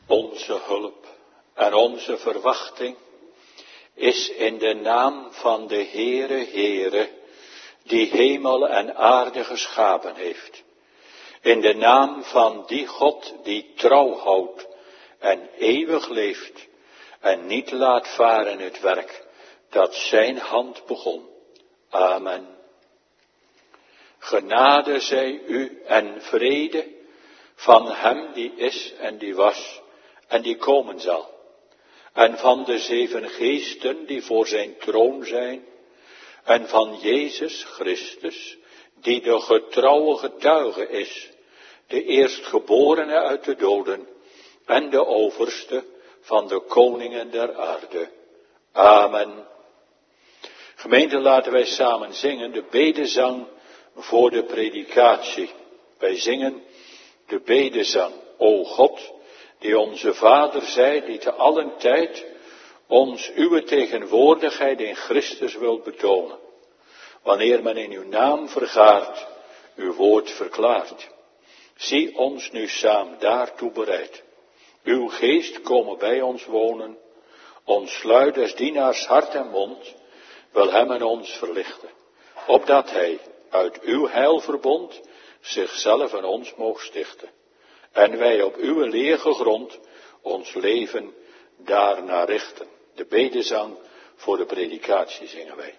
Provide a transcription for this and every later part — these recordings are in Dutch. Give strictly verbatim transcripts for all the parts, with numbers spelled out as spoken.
Onze hulp en onze verwachting is in de naam van de Heere, Heere, die hemel en aarde geschapen heeft. In de naam van die God die trouw houdt en eeuwig leeft en niet laat varen het werk dat zijn hand begon. Amen. Genade zij u en vrede van hem die is en die was en die komen zal. En van de zeven geesten die voor zijn troon zijn. En van Jezus Christus, die de getrouwe getuige is. De eerstgeborene uit de doden en de overste van de koningen der aarde. Amen. Gemeente, laten wij samen zingen de bedezang voor de predikatie. Wij zingen de bedezang. O God, die onze Vader zij, die te allen tijd ons uw tegenwoordigheid in Christus wilt betonen. Wanneer men in uw naam vergaart, uw woord verklaart. Zie ons nu samen daartoe bereid. Uw geest komen bij ons wonen, ons sluit des dienaars hart en mond, wil hem en ons verlichten, opdat hij uit uw heilverbond zichzelf en ons moog stichten. En wij op uw leer gegrond ons leven daarnaar richten. De bedezang voor de predikatie zingen wij.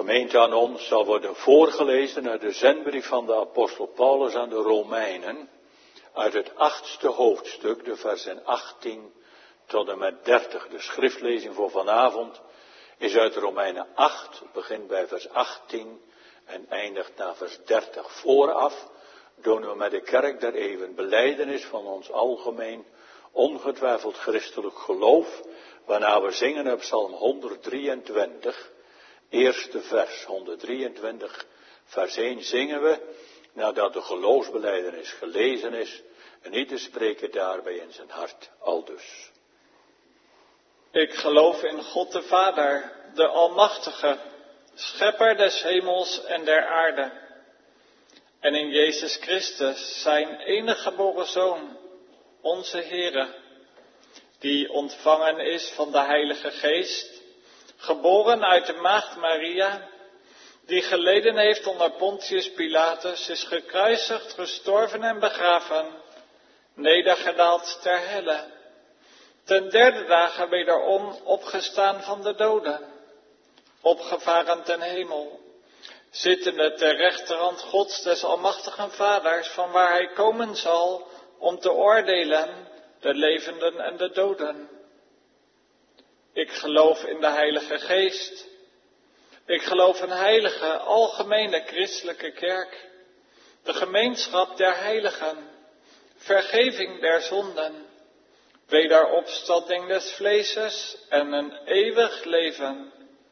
Gemeente, aan ons zal worden voorgelezen uit de zendbrief van de apostel Paulus aan de Romeinen, uit het achtste hoofdstuk, de versen achttien tot en met dertig. De schriftlezing voor vanavond is uit Romeinen acht, begint bij vers achttien en eindigt na vers dertig. Vooraf doen we met de kerk der eeuwen belijdenis van ons algemeen, ongetwijfeld christelijk geloof, waarna we zingen op Psalm honderddrieëntwintig, eerste vers, honderddrieëntwintig, vers één zingen we, nadat de geloofsbelijdenis gelezen is, en niet te spreken daarbij in zijn hart, aldus. Ik geloof in God de Vader, de Almachtige, Schepper des hemels en der aarde, en in Jezus Christus, zijn enige geboren Zoon, onze Heere, die ontvangen is van de Heilige Geest, geboren uit de maagd Maria, die geleden heeft onder Pontius Pilatus, is gekruisigd, gestorven en begraven, nedergedaald ter helle, ten derde dagen wederom opgestaan van de doden, opgevaren ten hemel, zittende ter rechterhand Gods des almachtigen Vaders, van waar hij komen zal om te oordelen de levenden en de doden. Ik geloof in de Heilige Geest. Ik geloof in heilige, algemene christelijke kerk, de gemeenschap der heiligen, vergeving der zonden, wederopstanding des vleeses en een eeuwig leven.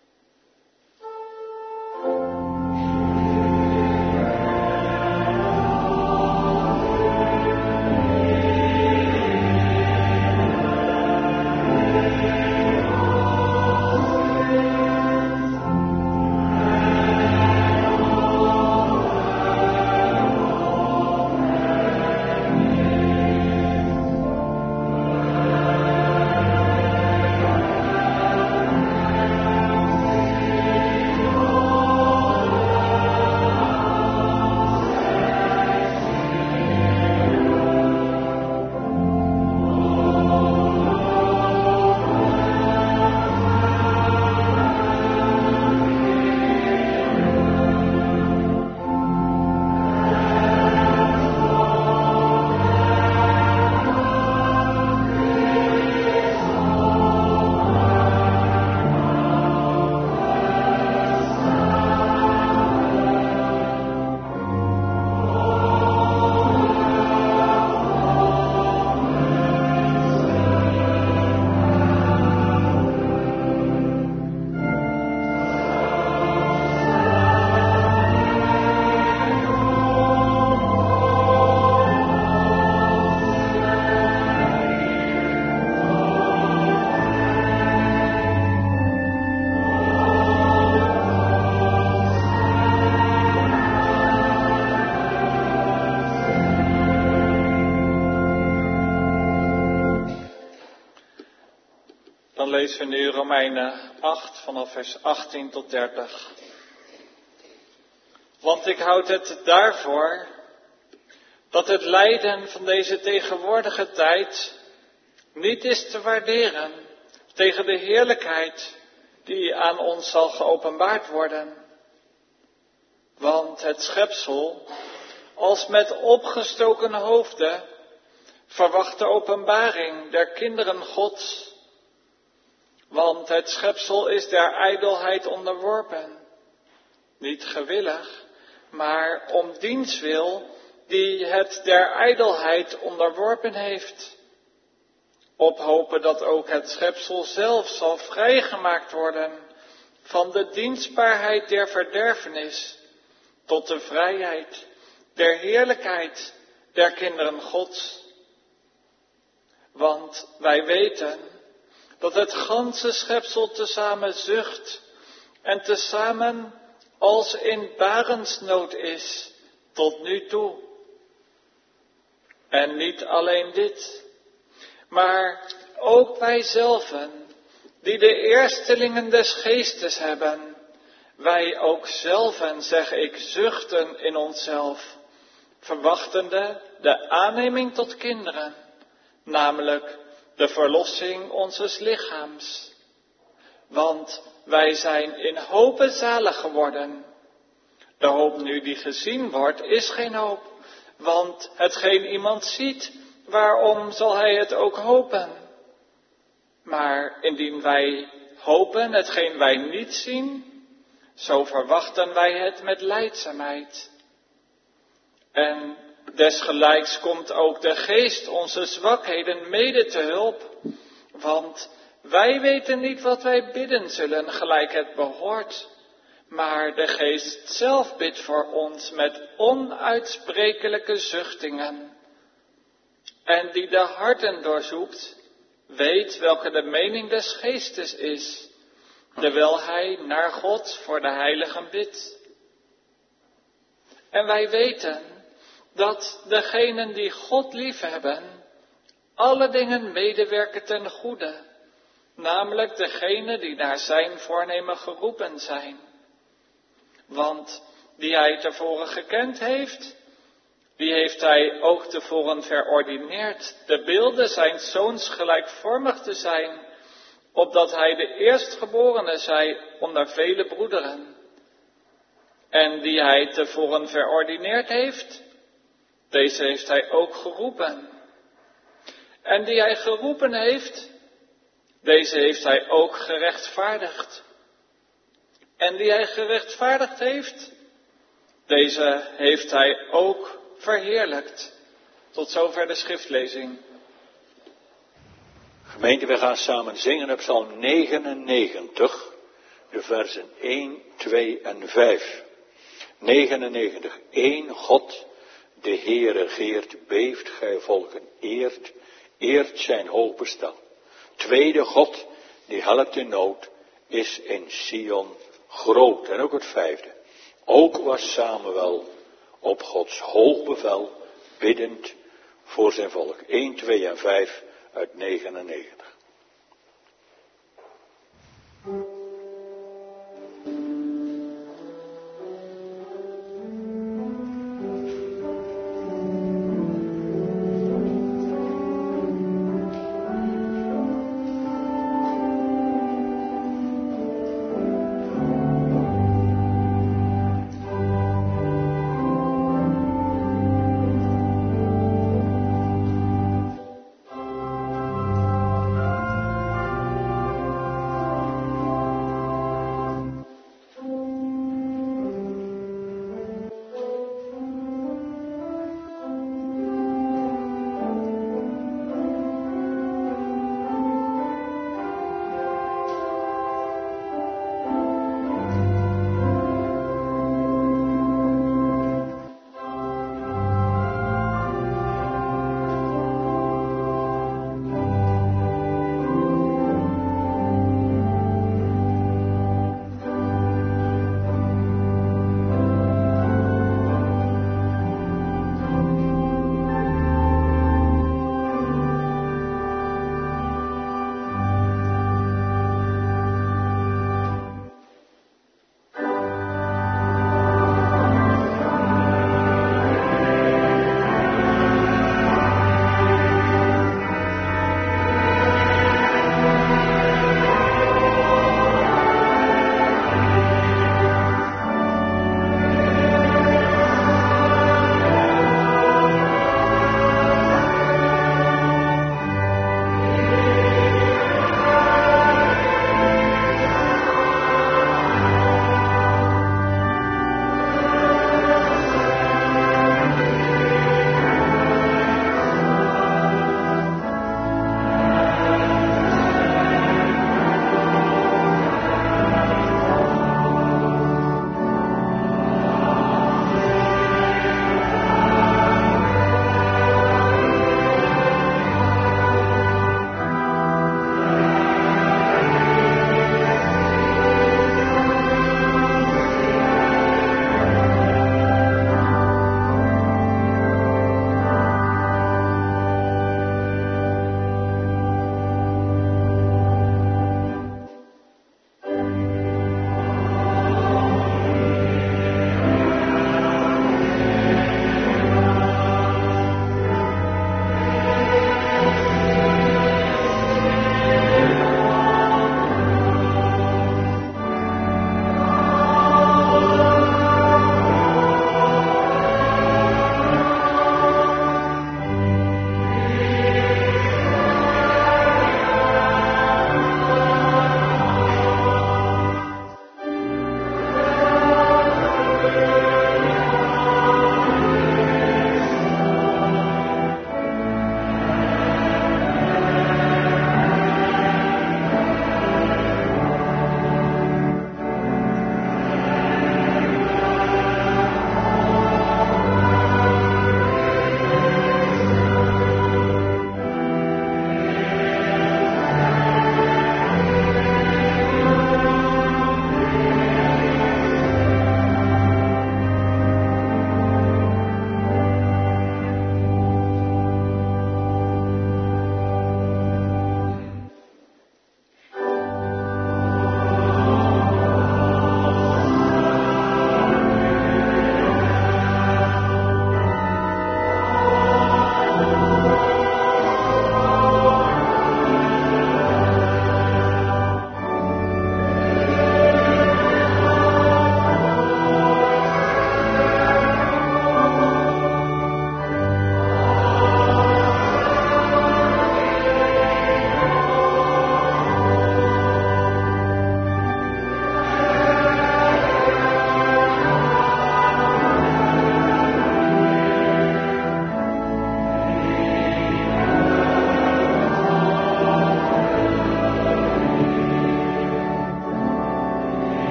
Dan lezen we nu Romeinen acht vanaf vers achttien tot dertig. Want ik houd het daarvoor dat het lijden van deze tegenwoordige tijd niet is te waarderen tegen de heerlijkheid die aan ons zal geopenbaard worden. Want het schepsel, als met opgestoken hoofden, verwacht de openbaring der kinderen Gods. Want het schepsel is der ijdelheid onderworpen, niet gewillig, maar om diens wil die het der ijdelheid onderworpen heeft. Op hopen dat ook het schepsel zelf zal vrijgemaakt worden van de dienstbaarheid der verderfenis tot de vrijheid der heerlijkheid der kinderen Gods. Want wij weten dat het ganse schepsel tezamen zucht en tezamen als in barensnood is tot nu toe. En niet alleen dit, maar ook wij zelven, die de eerstelingen des geestes hebben, wij ook zelven, zeg ik, zuchten in onszelf, verwachtende de aanneming tot kinderen, namelijk de verlossing onzes lichaams. Want wij zijn in hopen zalig geworden. De hoop nu die gezien wordt, is geen hoop, want hetgeen iemand ziet, waarom zal hij het ook hopen? Maar indien wij hopen hetgeen wij niet zien, zo verwachten wij het met lijdzaamheid. En desgelijks komt ook de Geest onze zwakheden mede te hulp, want wij weten niet wat wij bidden zullen gelijk het behoort, maar de Geest zelf bidt voor ons met onuitsprekelijke zuchtingen. En die de harten doorzoekt, weet welke de mening des Geestes is, terwijl hij naar God voor de heiligen bidt. En wij weten dat degenen die God liefhebben, alle dingen medewerken ten goede, namelijk degenen die naar zijn voornemen geroepen zijn. Want die hij tevoren gekend heeft, die heeft hij ook tevoren verordineerd, de beelden zijn zoons gelijkvormig te zijn, opdat hij de eerstgeborene zij onder vele broederen. En die hij tevoren verordineerd heeft, deze heeft hij ook geroepen. En die hij geroepen heeft, deze heeft hij ook gerechtvaardigd. En die hij gerechtvaardigd heeft, deze heeft hij ook verheerlijkt. Tot zover de schriftlezing. Gemeente, we gaan samen zingen op Psalm negenennegentig, de versen één, twee en vijf. negenennegentig. Eén God, de Heer regeert, beeft gij volken, eert, eert zijn hoog bestaan. Tweede God, die helpt in nood, is in Sion groot. En ook het vijfde. Ook was Samuel op Gods hoog bevel, biddend voor zijn volk. één, twee en vijf uit negenennegentig.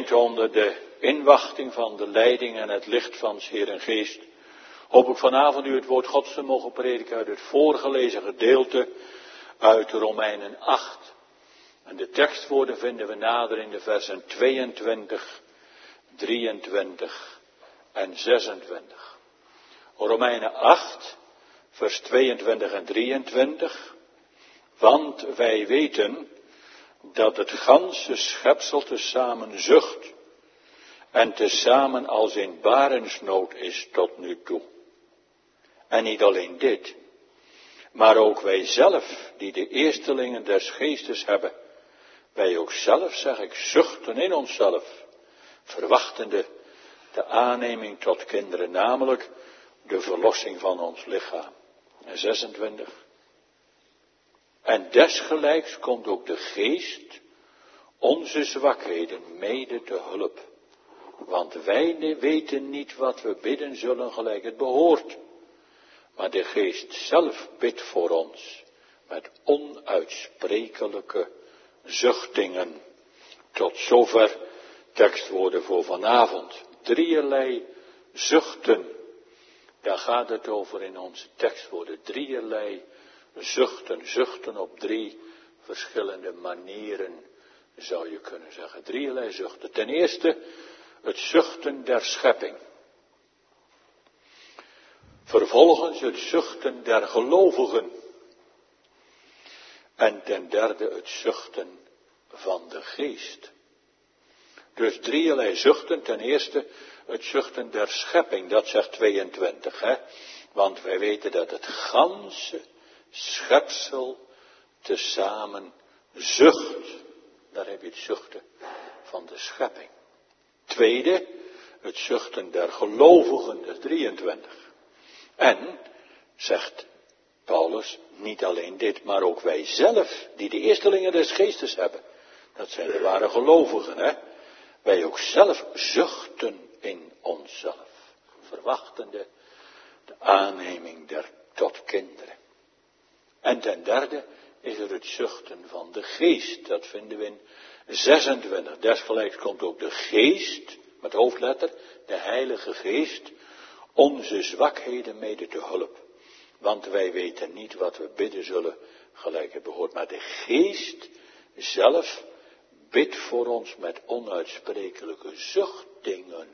gemeente onder de inwachting van de leiding en het licht van 's Heeren Geest, hoop ik vanavond u het woord Gods te mogen prediken uit het voorgelezen gedeelte uit Romeinen acht. En de tekstwoorden vinden we nader in de versen tweeëntwintig, drieëntwintig en zesentwintig. Romeinen acht, vers tweeëntwintig en drieëntwintig. Want wij weten dat het ganse schepsel tezamen zucht en tezamen als in barensnood is tot nu toe. En niet alleen dit, maar ook wij zelf, die de eerstelingen des geestes hebben, wij ook zelf, zeg ik, zuchten in onszelf, verwachtende de aanneming tot kinderen, namelijk de verlossing van ons lichaam. En zesentwintig. En desgelijks komt ook de geest onze zwakheden mede te hulp. Want wij weten niet wat we bidden zullen gelijk het behoort. Maar de geest zelf bidt voor ons met onuitsprekelijke zuchtingen. Tot zover tekstwoorden voor vanavond. Drieërlei zuchten. Daar gaat het over in onze tekstwoorden. Drieërlei zuchten. Zuchten op drie verschillende manieren, zou je kunnen zeggen. Drieërlei zuchten. Ten eerste het zuchten der schepping. Vervolgens het zuchten der gelovigen. En ten derde het zuchten van de geest. Dus drieërlei zuchten. Ten eerste het zuchten der schepping. Dat zegt tweeëntwintig. Hè? Want wij weten dat het ganse schepsel tezamen zucht. Daar heb je het zuchten van de schepping. Tweede, het zuchten der gelovigen. Dat is drieëntwintig. En, zegt Paulus, niet alleen dit, maar ook wij zelf, die de eerstelingen des geestes hebben. Dat zijn de ware gelovigen, hè. Wij ook zelf zuchten in onszelf, verwachtende de aanneming der tot kinderen. En ten derde is er het zuchten van de geest. Dat vinden we in zesentwintig. Desgelijks komt ook de geest, met hoofdletter, de Heilige Geest, onze zwakheden mede te hulp. Want wij weten niet wat we bidden zullen gelijk het behoort. Maar de geest zelf bidt voor ons met onuitsprekelijke zuchtingen.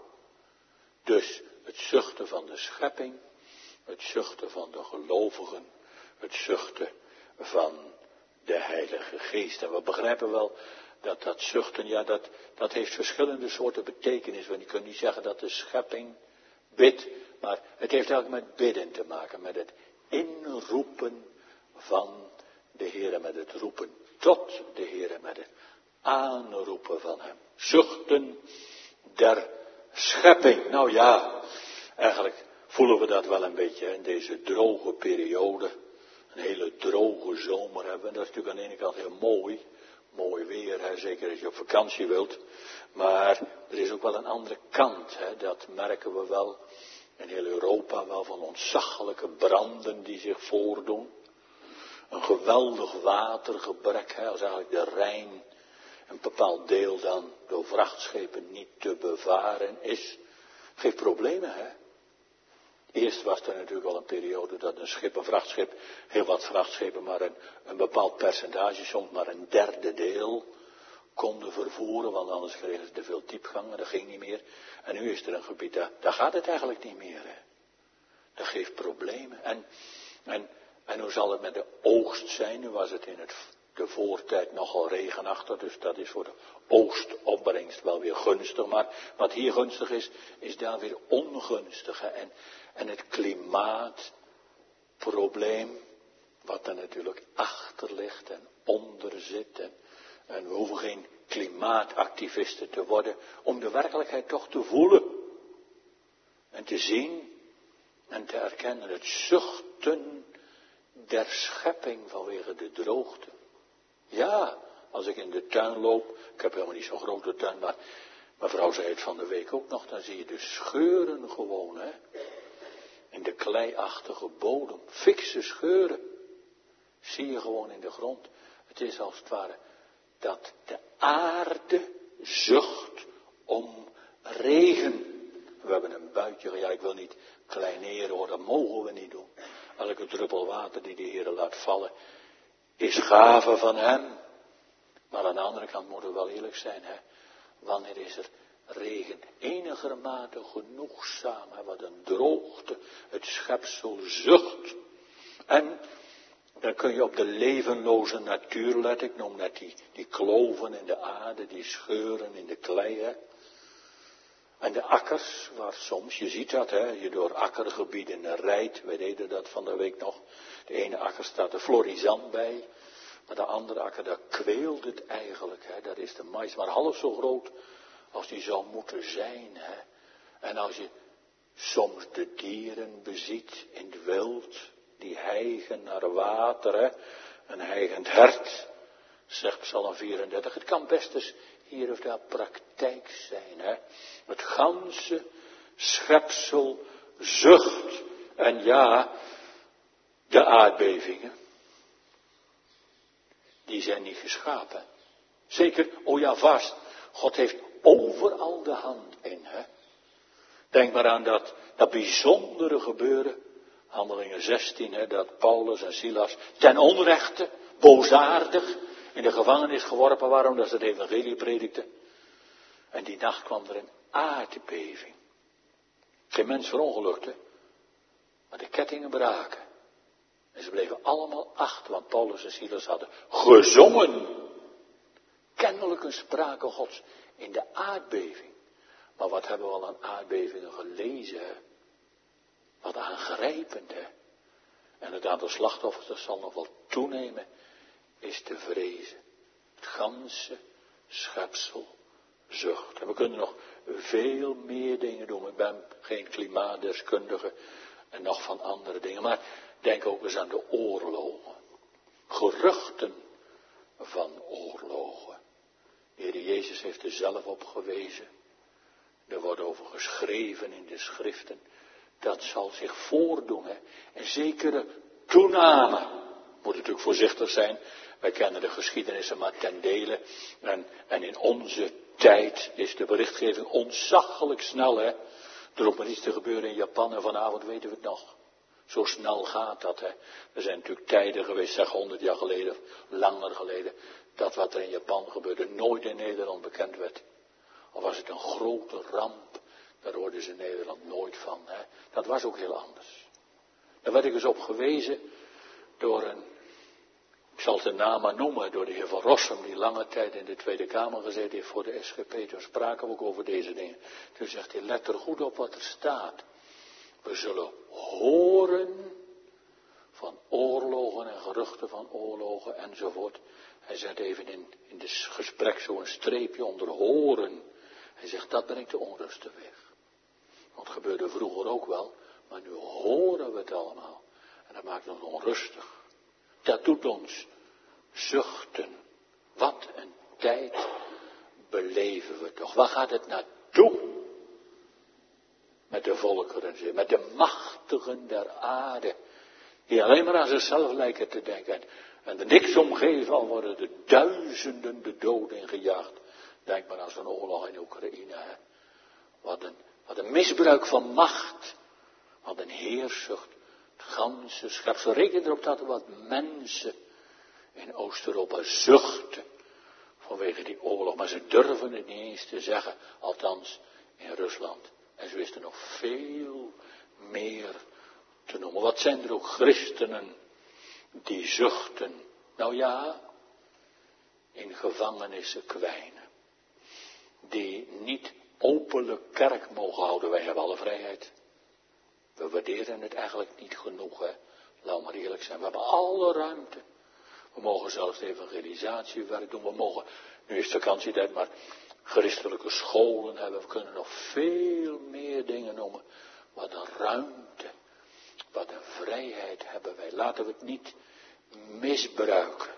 Dus het zuchten van de schepping, het zuchten van de gelovigen, het zuchten van de Heilige Geest. En we begrijpen wel dat dat zuchten, ja, dat, dat heeft verschillende soorten betekenis. Want je kunt niet zeggen dat de schepping bidt, maar het heeft eigenlijk met bidden te maken, met het inroepen van de Heere, met het roepen tot de Heere, met het aanroepen van hem. Zuchten der schepping. Nou ja, eigenlijk voelen we dat wel een beetje in deze droge periode. Een hele droge zomer hebben we. Dat is natuurlijk aan de ene kant heel mooi. Mooi weer, hè, zeker als je op vakantie wilt. Maar er is ook wel een andere kant. Hè, dat merken we wel in heel Europa wel, van ontzaglijke branden die zich voordoen. Een geweldig watergebrek, hè, als eigenlijk de Rijn een bepaald deel dan door vrachtschepen niet te bevaren is. Geeft problemen, hè. Eerst was er natuurlijk al een periode dat een schip, een vrachtschip, heel wat vrachtschepen, maar een, een bepaald percentage, soms maar een derde deel, konden vervoeren, want anders kregen ze te veel diepgang en dat ging niet meer. En nu is er een gebied, daar, daar gaat het eigenlijk niet meer. Hè. Dat geeft problemen. En, en, en hoe zal het met de oogst zijn? Nu was het in het, de voortijd nogal regenachtig, dus dat is voor de oogstopbrengst wel weer gunstig. Maar wat hier gunstig is, is daar weer ongunstig. Hè. En, en het klimaatprobleem, wat er natuurlijk achter ligt en onder zit. En, en we hoeven geen klimaatactivisten te worden om de werkelijkheid toch te voelen. En te zien en te erkennen het zuchten der schepping vanwege de droogte. Ja, als ik in de tuin loop, ik heb helemaal niet zo'n grote tuin, maar mevrouw zei het van de week ook nog, dan zie je de scheuren gewoon, hè. In de kleiachtige bodem, fikse scheuren, zie je gewoon in de grond. Het is als het ware dat de aarde zucht om regen. We hebben een buitje, ja ik wil niet kleineren hoor, dat mogen we niet doen. Elke druppel water die de Heer laat vallen, is gave van hem. Maar aan de andere kant moeten we wel eerlijk zijn, hè. Wanneer is er regen enigermate genoegzaam, hè, wat een droogte, het schepsel zucht. En dan kun je op de levenloze natuur letten, ik noem net die, die kloven in de aarde, die scheuren in de klei, hè. En de akkers, waar soms, je ziet dat, hè, je door akkergebieden rijdt, wij deden dat van de week nog. De ene akker staat de florisant bij, maar de andere akker, daar kweelt het eigenlijk, hè. Daar is de mais maar half zo groot als die zou moeten zijn, hè. En als je soms de dieren beziet in het wild, die hijgen naar water, hè. Een hijgend hert, zegt Psalm vierendertig. Het kan best eens hier of daar praktijk zijn, hè. Het ganse schepsel zucht. En ja, de aardbevingen, die zijn niet geschapen. Zeker, oh ja, vast. God heeft overal de hand in, hè. Denk maar aan dat, dat bijzondere gebeuren, Handelingen zestien, hè, dat Paulus en Silas ten onrechte, boosaardig, in de gevangenis geworpen waren omdat ze het evangelie predikten. En die nacht kwam er een aardbeving. Geen mens verongelukte, maar de kettingen braken. En ze bleven allemaal achter, want Paulus en Silas hadden gezongen. Kennelijk een sprake Gods in de aardbeving. Maar wat hebben we al aan aardbevingen gelezen, hè? Wat aangrijpend, hè? En het aantal slachtoffers, dat zal nog wel toenemen, is te vrezen. Het ganse schepsel zucht. En we kunnen nog veel meer dingen doen. Ik ben geen klimaatdeskundige en nog van andere dingen. Maar denk ook eens aan de oorlogen. Geruchten van oorlogen. De Heer Jezus heeft er zelf op gewezen. Er wordt over geschreven in de schriften. Dat zal zich voordoen. Hè. Een zekere toename. Moet natuurlijk voorzichtig zijn. Wij kennen de geschiedenissen maar ten dele. En, en in onze tijd is de berichtgeving ontzaglijk snel. Hè. Er hoeft maar iets te gebeuren in Japan en vanavond weten we het nog. Zo snel gaat dat. Hè. Er zijn natuurlijk tijden geweest, zeg honderd jaar geleden, langer geleden, dat wat er in Japan gebeurde nooit in Nederland bekend werd. Of was het een grote ramp, daar hoorden ze in Nederland nooit van. Hè. Dat was ook heel anders. Daar werd ik eens op gewezen door een, ik zal de naam maar noemen, door de heer Van Rossum, die lange tijd in de Tweede Kamer gezeten heeft voor de S G P. Toen spraken we ook over deze dingen. Toen zegt hij, let er goed op wat er staat. We zullen horen van oorlogen en geruchten van oorlogen enzovoort. Hij zet even in, in het gesprek zo'n streepje onder horen. Hij zegt, dat brengt de onrust weg. Want het gebeurde vroeger ook wel, maar nu horen we het allemaal. En dat maakt ons onrustig. Dat doet ons zuchten. Wat een tijd beleven we toch. Waar gaat het naartoe? Met de volkeren, met de machtigen der aarde. Die alleen maar aan zichzelf lijken te denken. En er niks omgeven, al worden de duizenden de doden ingejaagd. Denk maar aan zo'n oorlog in Oekraïne. Hè. Wat een, wat een misbruik van macht. Wat een heersucht. Het ganse schepsel. Reken erop dat er wat mensen in Oost-Europa zuchten. Vanwege die oorlog. Maar ze durven het niet eens te zeggen. Althans in Rusland. En ze wisten nog veel meer te noemen. Wat zijn er ook christenen die zuchten. Nou ja, in gevangenissen kwijnen. Die niet openlijk kerk mogen houden. Wij hebben alle vrijheid. We waarderen het eigenlijk niet genoeg. Hè. Laat maar eerlijk zijn. We hebben alle ruimte. We mogen zelfs evangelisatiewerk doen. We mogen, nu is het vakantietijd, maar christelijke scholen hebben. We kunnen nog veel meer dingen noemen. Wat een ruimte. Wat een vrijheid hebben wij. Laten we het niet misbruiken.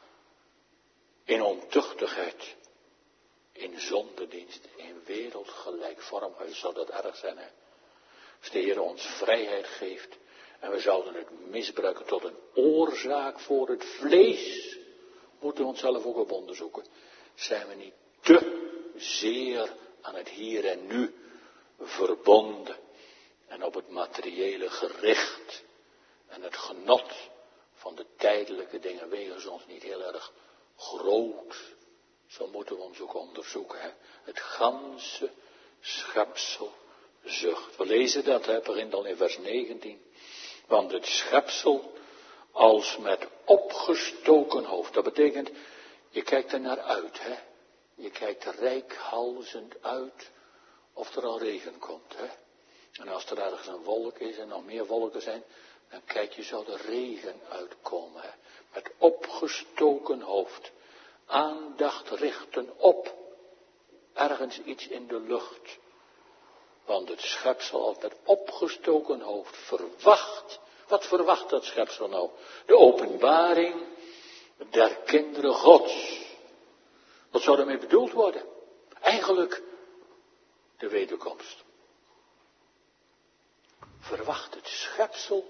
In ontuchtigheid. In zondedienst. In wereldgelijkvormigheid. Zou dat erg zijn, hè? Als de Heer ons vrijheid geeft. En we zouden het misbruiken tot een oorzaak voor het vlees. Moeten we onszelf ook op onderzoeken. Zijn we niet te zeer aan het hier en nu verbonden. En op het materiële gericht. En het genot van de tijdelijke dingen wegen ons niet heel erg groot. Zo moeten we ons ook onderzoeken. Hè? Het ganse schepsel zucht. We lezen dat, hè, begint al in vers negentien. Want het schepsel als met opgestoken hoofd. Dat betekent, je kijkt er naar uit. Hè? Je kijkt reikhalzend uit of er al regen komt. Hè? En als er ergens een wolk is en nog meer wolken zijn, dan kijk je, zou er regen uitkomen. Hè? Met opgestoken hoofd. Aandacht richten op. Ergens iets in de lucht. Want het schepsel als met opgestoken hoofd verwacht. Wat verwacht dat schepsel nou? De openbaring der kinderen Gods. Wat zou daarmee bedoeld worden? Eigenlijk de wederkomst. Verwacht het schepsel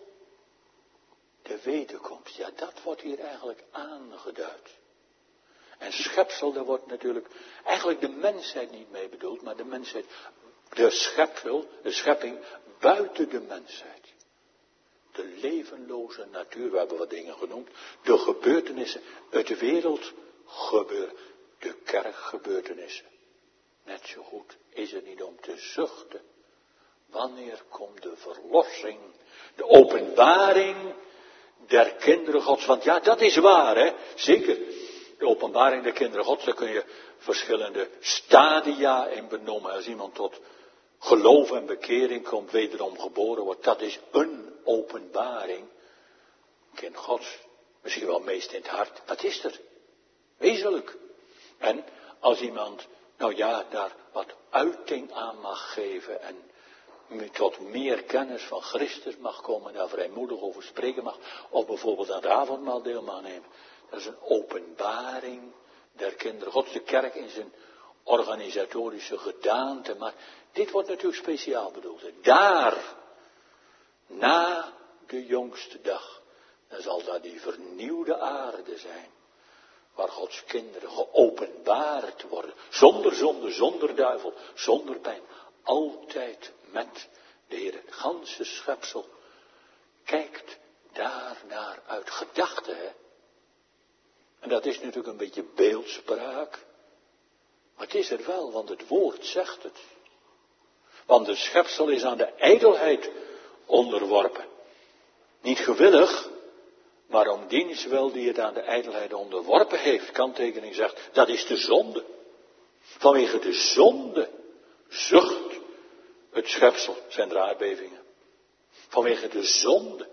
de wederkomst. Ja, dat wordt hier eigenlijk aangeduid. En schepsel, daar wordt natuurlijk eigenlijk de mensheid niet mee bedoeld, maar de mensheid, de schepsel, de schepping buiten de mensheid. De levenloze natuur, we hebben wat dingen genoemd, de gebeurtenissen, het wereldgebeuren, de kerkgebeurtenissen. Net zo goed is het niet om te zuchten. Wanneer komt de verlossing, de openbaring der kinderen Gods? Want ja, dat is waar, hè? Zeker. De openbaring der kinderen Gods, daar kun je verschillende stadia in benoemen. Als iemand tot geloof en bekering komt, wederom geboren wordt, dat is een openbaring. Kind Gods, misschien wel meest in het hart, wat is er? Wezenlijk. En als iemand, nou ja, daar wat uiting aan mag geven en tot meer kennis van Christus mag komen, daar vrijmoedig over spreken mag, of bijvoorbeeld aan het avondmaal deel mag nemen. Dat is een openbaring der kinderen Gods, de kerk in zijn organisatorische gedaante. Maar dit wordt natuurlijk speciaal bedoeld. Daar, na de jongste dag, dan zal daar die vernieuwde aarde zijn. Waar Gods kinderen geopenbaard worden. Zonder zonde, zonder duivel, zonder pijn. Altijd met de Heer. Het ganse schepsel kijkt daar naar uit. Gedachten, hè. En dat is natuurlijk een beetje beeldspraak. Maar het is er wel, want het woord zegt het. Want het schepsel is aan de ijdelheid onderworpen. Niet gewillig, maar om diens wil die het aan de ijdelheid onderworpen heeft. Kanttekening zegt, dat is de zonde. Vanwege de zonde zucht het schepsel, zijn er aardbevingen. Vanwege de zonde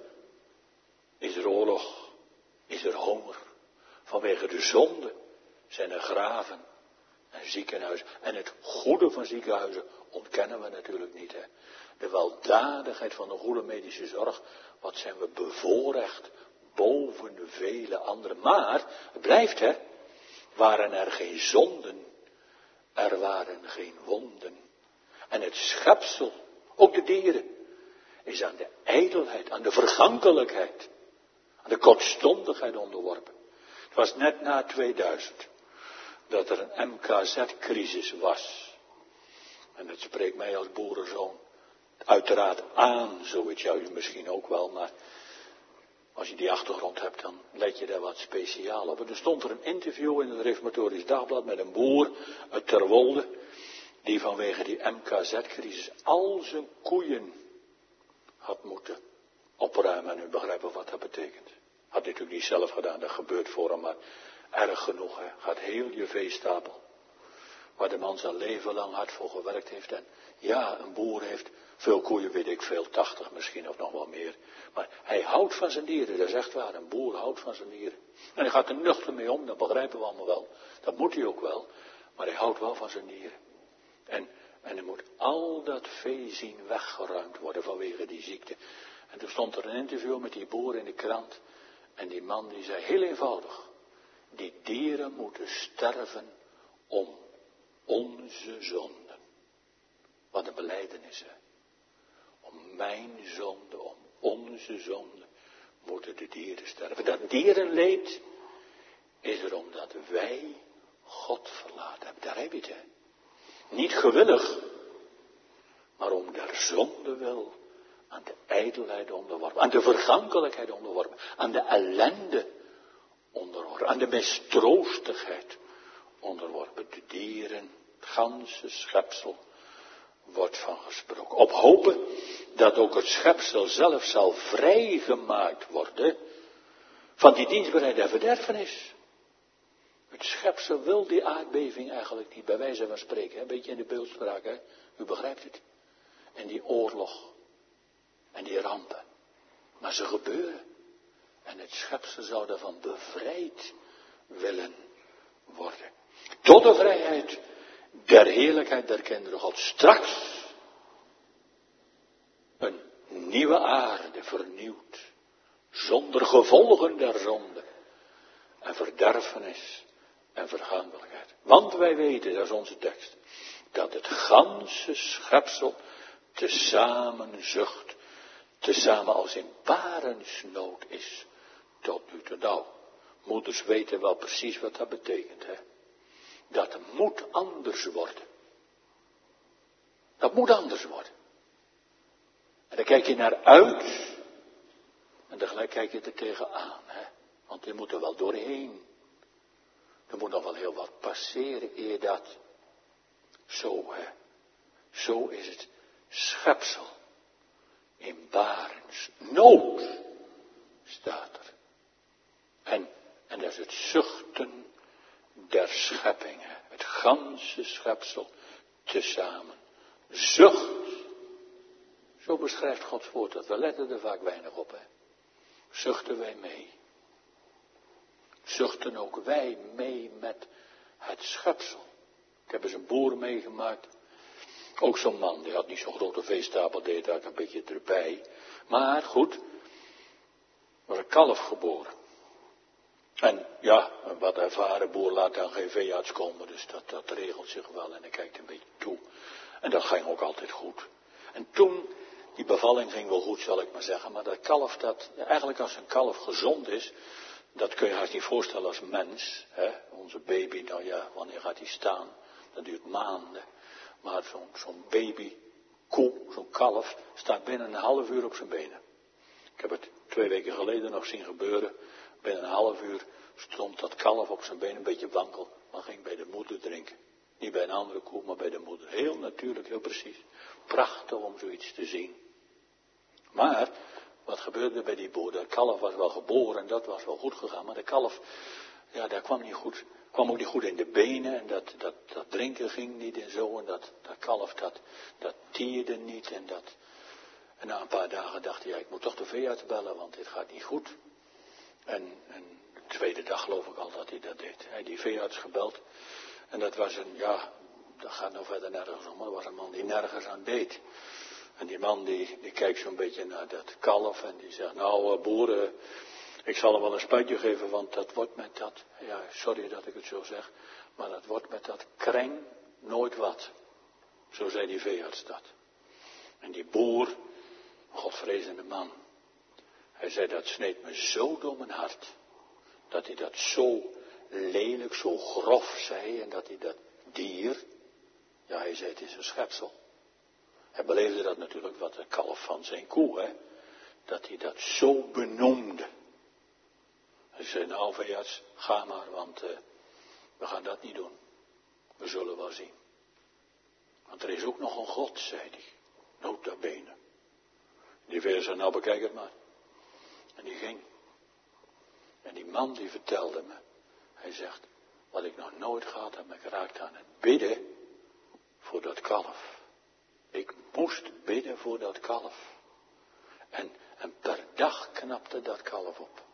is er oorlog, is er honger. Vanwege de zonde zijn er graven en ziekenhuizen. En het goede van ziekenhuizen ontkennen we natuurlijk niet. Hè. De weldadigheid van de goede medische zorg, wat zijn we bevoorrecht boven de vele anderen. Maar, het blijft hè, waren er geen zonden, er waren geen wonden. En het schepsel, ook de dieren, is aan de ijdelheid, aan de vergankelijkheid, aan de kortstondigheid onderworpen. Het was net na tweeduizend dat er een M K Z-crisis was. En dat spreekt mij als boerenzoon uiteraard aan, zoiets jou misschien ook wel, maar als je die achtergrond hebt, dan let je daar wat speciaal op. En er stond er een interview in het Reformatorisch Dagblad met een boer uit Terwolde, die vanwege die M K Z-crisis al zijn koeien had moeten opruimen. En u begrijpt wat dat betekent. Had natuurlijk niet zelf gedaan, dat gebeurt voor hem, maar erg genoeg. Hè. Gaat heel je veestapel, waar de man zijn leven lang hard voor gewerkt heeft. En ja, een boer heeft veel koeien, weet ik veel, tachtig misschien of nog wel meer. Maar hij houdt van zijn dieren, dat is echt waar. Een boer houdt van zijn dieren. En hij gaat er nuchter mee om, dat begrijpen we allemaal wel. Dat moet hij ook wel, maar hij houdt wel van zijn dieren. En, en er moet al dat vee zien weggeruimd worden vanwege die ziekte. En toen stond er een interview met die boer in de krant. En die man die zei heel eenvoudig, die dieren moeten sterven om onze zonden. Wat een belijdenis, hè. Om mijn zonde, om onze zonde, moeten de dieren sterven. Dat dierenleed is er omdat wij God verlaten hebben. Daar heb je het, hè. Niet gewillig, maar om der zonde wil aan de ijdelheid onderworpen, aan de vergankelijkheid onderworpen, aan de ellende onderworpen, aan de mistroostigheid onderworpen. De dieren, het ganse schepsel wordt van gesproken. Op hopen dat ook het schepsel zelf zal vrijgemaakt worden van die dienstbaarheid en verderfenis. Het schepsel wil die aardbeving eigenlijk niet, bij wijze van spreken, een beetje in de beeldspraak, hè? U begrijpt het. En die oorlog en die rampen. Maar ze gebeuren. En het schepsel zou daarvan bevrijd willen worden. Tot de vrijheid der heerlijkheid der kinderen Gods. Straks een nieuwe aarde vernieuwd. Zonder gevolgen der zonde. En verderfenis en vergankelijkheid. Want wij weten, dat is onze tekst, dat het ganse schepsel tezamen zucht, tezamen als in barensnood is, tot nu toe. Nou, moeders weten wel precies wat dat betekent, hè. Dat moet anders worden. Dat moet anders worden. En dan kijk je naar uit, en tegelijk kijk je er tegenaan, hè. Want je moet er wel doorheen. Er moet nog wel heel wat passeren eer dat. Zo, hè. Zo is het schepsel. In barensnood staat er. En, en dat is het zuchten der scheppingen. Het ganse schepsel tezamen. Zucht. Zo beschrijft Gods woord dat. We letten er vaak weinig op, hè. Zuchten wij mee. Zuchten ook wij mee met het schepsel. Ik heb eens een boer meegemaakt. Ook zo'n man, die had niet zo'n grote veestapel, deed daar een beetje erbij. Maar goed, er was een kalf geboren. En ja, een wat ervaren boer laat dan geen veearts komen, dus dat, dat regelt zich wel en hij kijkt een beetje toe. En dat ging ook altijd goed. En toen, die bevalling ging wel goed, zal ik maar zeggen, maar dat kalf, dat, eigenlijk als een kalf gezond is, dat kun je haast niet voorstellen als mens. Hè? Onze baby, nou ja, wanneer gaat hij staan? Dat duurt maanden. Maar zo'n zo'n baby, koe, zo'n kalf, staat binnen een half uur op zijn benen. Ik heb het twee weken geleden nog zien gebeuren. Binnen een half uur stond dat kalf op zijn benen, een beetje wankel, maar ging bij de moeder drinken. Niet bij een andere koe, maar bij de moeder. Heel natuurlijk, heel precies. Prachtig om zoiets te zien. Maar, wat gebeurde bij die boer? Dat kalf was wel geboren en dat was wel goed gegaan, maar de kalf, ja, daar kwam niet goed, kwam ook niet goed in de benen en dat, dat, dat drinken ging niet en zo en dat, dat kalf, dat, dat tierde niet en dat, en na een paar dagen dacht hij, ja, ik moet toch de veearts bellen, want dit gaat niet goed. En, en de tweede dag geloof ik al dat hij dat deed. Hij had die veearts gebeld en dat was een, ja, dat gaat nou verder nergens om, maar dat was een man die nergens aan deed. En die man die, die kijkt zo'n beetje naar dat kalf en die zegt, nou uh, boeren, ik zal hem wel een spuitje geven, want dat wordt met dat, ja, sorry dat ik het zo zeg, maar dat wordt met dat kreng nooit wat. Zo zei die veearts dat. En die boer, godvrezende man, hij zei, dat sneed me zo door mijn hart, dat hij dat zo lelijk, zo grof zei, en dat hij dat dier, ja, hij zei, het is een schepsel. Hij beleefde dat natuurlijk wat de kalf van zijn koe, hè, dat hij dat zo benoemde. Hij zei, nou veearts, ga maar, want uh, we gaan dat niet doen. We zullen wel zien. Want er is ook nog een God, zei hij, nota bene. Die veearts zei, nou bekijk het maar. En die ging. En die man die vertelde me, hij zegt, wat ik nog nooit gehad heb, ik raakte aan het bidden voor dat kalf. Ik moest bidden voor dat kalf. En, en per dag knapte dat kalf op.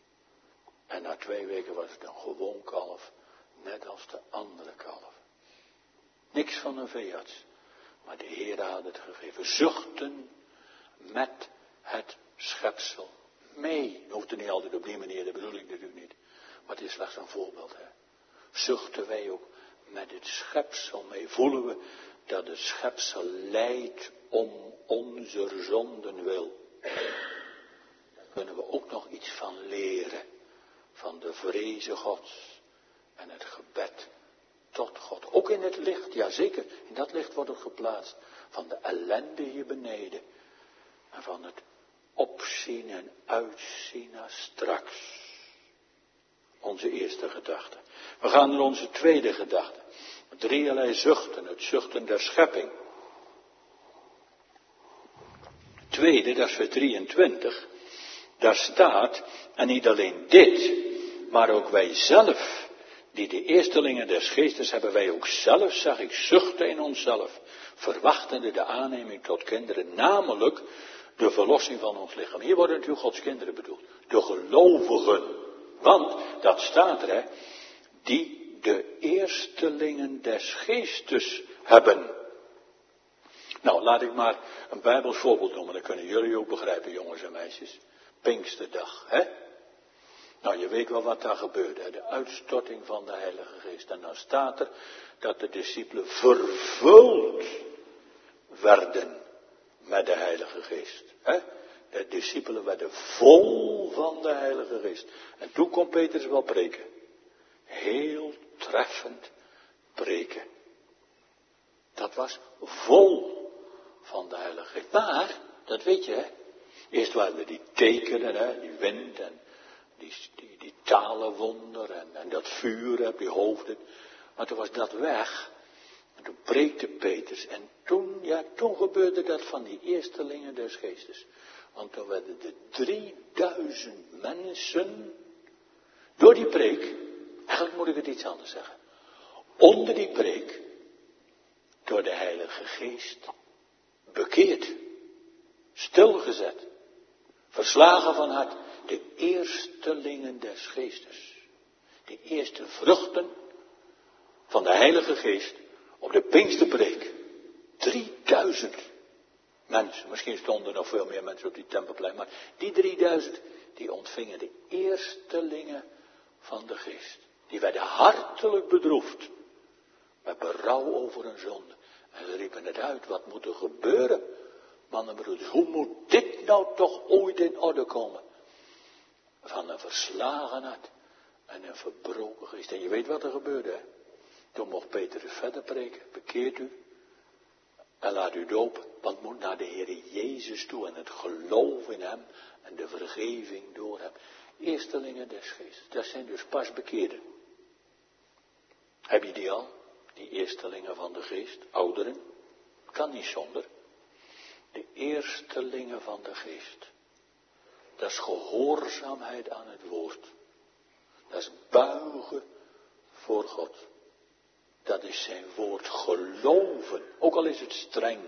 En na twee weken was het een gewoon kalf, net als de andere kalf. Niks van een veearts, maar de Heer had het gegeven. Zuchten met het schepsel mee. Je hoeft er niet altijd op die manier, dat bedoel ik natuurlijk niet. Maar het is slechts een voorbeeld. Hè. Zuchten wij ook met het schepsel mee. Voelen we dat het schepsel lijdt om onze zonden wil. Daar kunnen we ook nog iets van leren. Van de vreze Gods en het gebed tot God. Ook in het licht, ja zeker, in dat licht wordt het geplaatst. Van de ellende hier beneden. En van het opzien en uitzien naar straks. Onze eerste gedachte. We gaan naar onze tweede gedachte. Drieërlei zuchten, het zuchten der schepping. Tweede, dat is vers drieëntwintig. Daar staat, en niet alleen dit, maar ook wij zelf, die de eerstelingen des geestes hebben, wij ook zelf, zag ik, zuchten in onszelf, verwachtende de aanneming tot kinderen, namelijk de verlossing van ons lichaam. Hier worden natuurlijk Gods kinderen bedoeld, de gelovigen. Want, dat staat er, hè, die de eerstelingen des geestes hebben. Nou, laat ik maar een Bijbels voorbeeld noemen, dan kunnen jullie ook begrijpen, jongens en meisjes. Pinksterdag, hè? Nou, je weet wel wat daar gebeurde, hè? De uitstorting van de Heilige Geest. En dan staat er dat de discipelen vervuld werden met de Heilige Geest, hè? De discipelen werden vol van de Heilige Geest. En toen kon Petrus wel preken. Heel treffend preken. Dat was vol van de Heilige Geest. Maar, dat weet je, hè. Eerst waren er die tekenen, hè, die wind en die, die, die talenwonder en, en dat vuur op die hoofden. Maar toen was dat weg. En toen preekte Petrus. En toen, ja, toen gebeurde dat van die eerstelingen des geestes. Want toen werden de drieduizend mensen, door die preek, eigenlijk moet ik het iets anders zeggen. Onder die preek, door de Heilige Geest, bekeerd, stilgezet, verslagen van hart, de eerstelingen des geestes. De eerste vruchten van de Heilige Geest op de Pinksterpreek. Drieduizend mensen, misschien stonden er nog veel meer mensen op die tempelplein, maar die drieduizend, die ontvingen de eerstelingen van de Geest. Die werden hartelijk bedroefd, met berouw over hun zonde. En ze riepen het uit, wat moet er gebeuren? Mannen en broeders, hoe moet dit nou toch ooit in orde komen? Van een verslagen hart en een verbroken geest. En je weet wat er gebeurde, hè? Toen mocht Petrus verder preken, bekeert u en laat u dopen, want moet naar de Heer Jezus toe en het geloof in hem en de vergeving door hem. Eerstelingen des geestes, dat zijn dus pas bekeerden. Heb je die al? Die eerstelingen van de geest, ouderen? Kan niet zonder. De eerstelingen van de geest. Dat is gehoorzaamheid aan het woord. Dat is buigen voor God. Dat is zijn woord geloven. Ook al is het streng.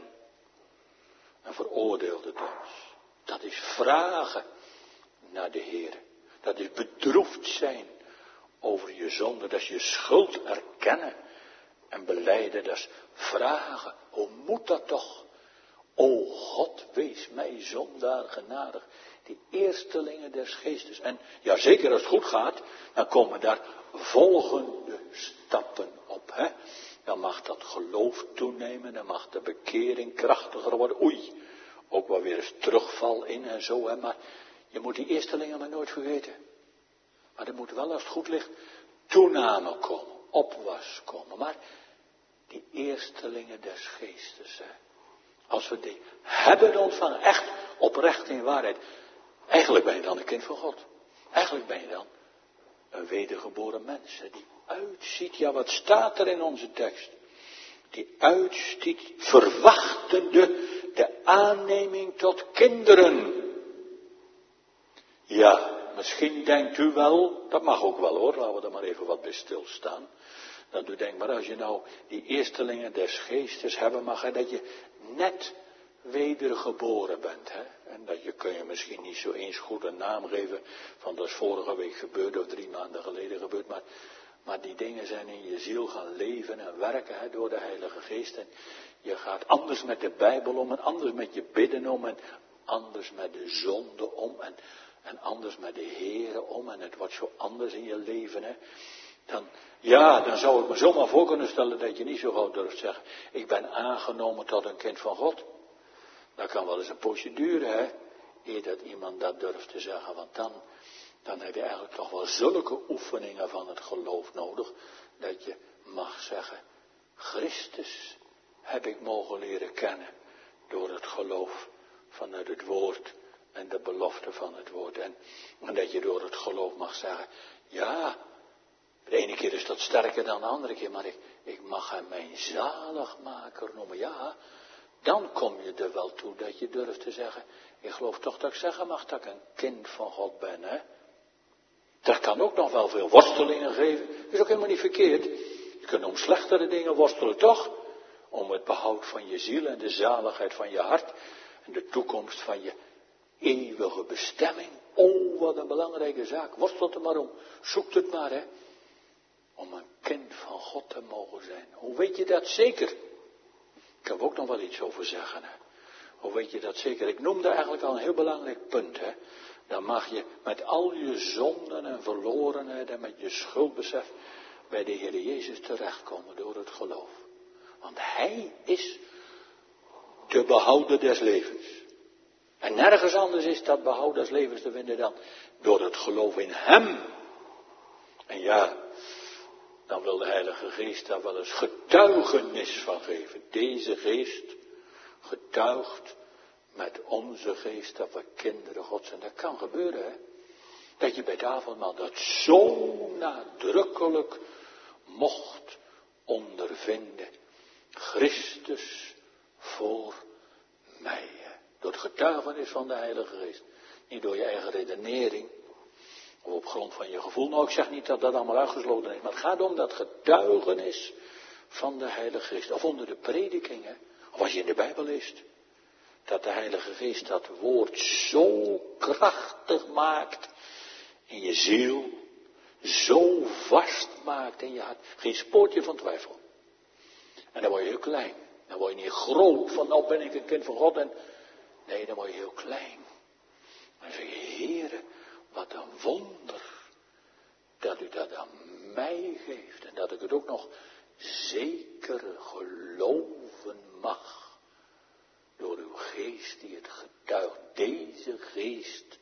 En veroordeelt het ons. Dat is vragen naar de Heer. Dat is bedroefd zijn over je zonde. Dat is je schuld erkennen en belijden. Dat is vragen. Hoe moet dat toch? O God, wees mij zondaar genadig. Die eerstelingen des geestes. En ja, zeker als het goed gaat, dan komen daar volgende stappen op. Hè? Dan mag dat geloof toenemen, dan mag de bekering krachtiger worden. Oei, ook wel weer eens terugval in en zo. Hè? Maar je moet die eerstelingen maar nooit vergeten. Maar er moet wel, als het goed ligt, toename komen, opwas komen. Maar die eerstelingen des geestes, hè? Als we die hebben ontvangen, echt oprecht in waarheid. Eigenlijk ben je dan een kind van God. Eigenlijk ben je dan een wedergeboren mens. Hè, die uitziet, ja wat staat er in onze tekst? Die uitziet, verwachtende de aanneming tot kinderen. Ja, misschien denkt u wel, dat mag ook wel hoor, laten we er maar even wat bij stilstaan. Dat u denkt, maar als je nou die eerstelingen des geestes hebben mag, hè, dat je net wedergeboren bent. Hè? En dat je kun je misschien niet zo eens goed een naam geven van dat is vorige week gebeurd of drie maanden geleden gebeurd. Maar, maar die dingen zijn in je ziel gaan leven en werken hè, door de Heilige Geest. En je gaat anders met de Bijbel om en anders met je bidden om en anders met de zonde om en, en anders met de Here om. En het wordt zo anders in je leven. Hè? Dan, ja, dan zou ik me zomaar voor kunnen stellen dat je niet zo gauw durft zeggen, ik ben aangenomen tot een kind van God. Dat kan wel eens een procedure, hè, eer dat iemand dat durft te zeggen, want dan, dan heb je eigenlijk toch wel zulke oefeningen van het geloof nodig, dat je mag zeggen, Christus heb ik mogen leren kennen door het geloof vanuit het woord en de belofte van het woord. En, en dat je door het geloof mag zeggen, ja, de ene keer is dat sterker dan de andere keer, maar ik, ik mag hem mijn zaligmaker noemen. Ja, dan kom je er wel toe dat je durft te zeggen, ik geloof toch dat ik zeggen mag dat ik een kind van God ben, hè. Dat kan ook nog wel veel worstelingen geven. Dat is ook helemaal niet verkeerd. Je kunt om slechtere dingen worstelen, toch? Om het behoud van je ziel en de zaligheid van je hart. En de toekomst van je eeuwige bestemming. Oh, wat een belangrijke zaak. Worstel er maar om. Zoek het maar, hè. Om een kind van God te mogen zijn. Hoe weet je dat zeker? Ik heb ook nog wel iets over zeggen, hè. Hoe weet je dat zeker? Ik noemde eigenlijk al een heel belangrijk punt, hè. Dan mag je met al je zonden en verlorenheid en met je schuldbesef bij de Heer Jezus terechtkomen door het geloof. Want Hij is de behouder des levens. En nergens anders is dat behoud des levens te vinden dan door het geloof in Hem. En ja, dan wil de Heilige Geest daar wel eens getuigenis van geven. Deze geest getuigt met onze geest dat we kinderen Gods zijn. Dat kan gebeuren, hè. Dat je bij het avondmaal dat zo nadrukkelijk mocht ondervinden. Christus voor mij. Hè. Door het getuigenis van de Heilige Geest. Niet door je eigen redenering. Of op grond van je gevoel. Nou, ik zeg niet dat dat allemaal uitgesloten is. Maar het gaat om dat getuigenis van de Heilige Geest. Of onder de predikingen. Of als je in de Bijbel leest. Dat de Heilige Geest dat woord zo krachtig maakt in je ziel, zo vast maakt in je hart. Geen spoortje van twijfel. En dan word je heel klein. Dan word je niet groot van, nou ben ik een kind van God. En nee, dan word je heel klein. Dan zeg je, Heere, wat een wonder dat u dat aan mij geeft. En dat ik het ook nog zeker geloven mag. Door uw geest die het getuigt. Deze geest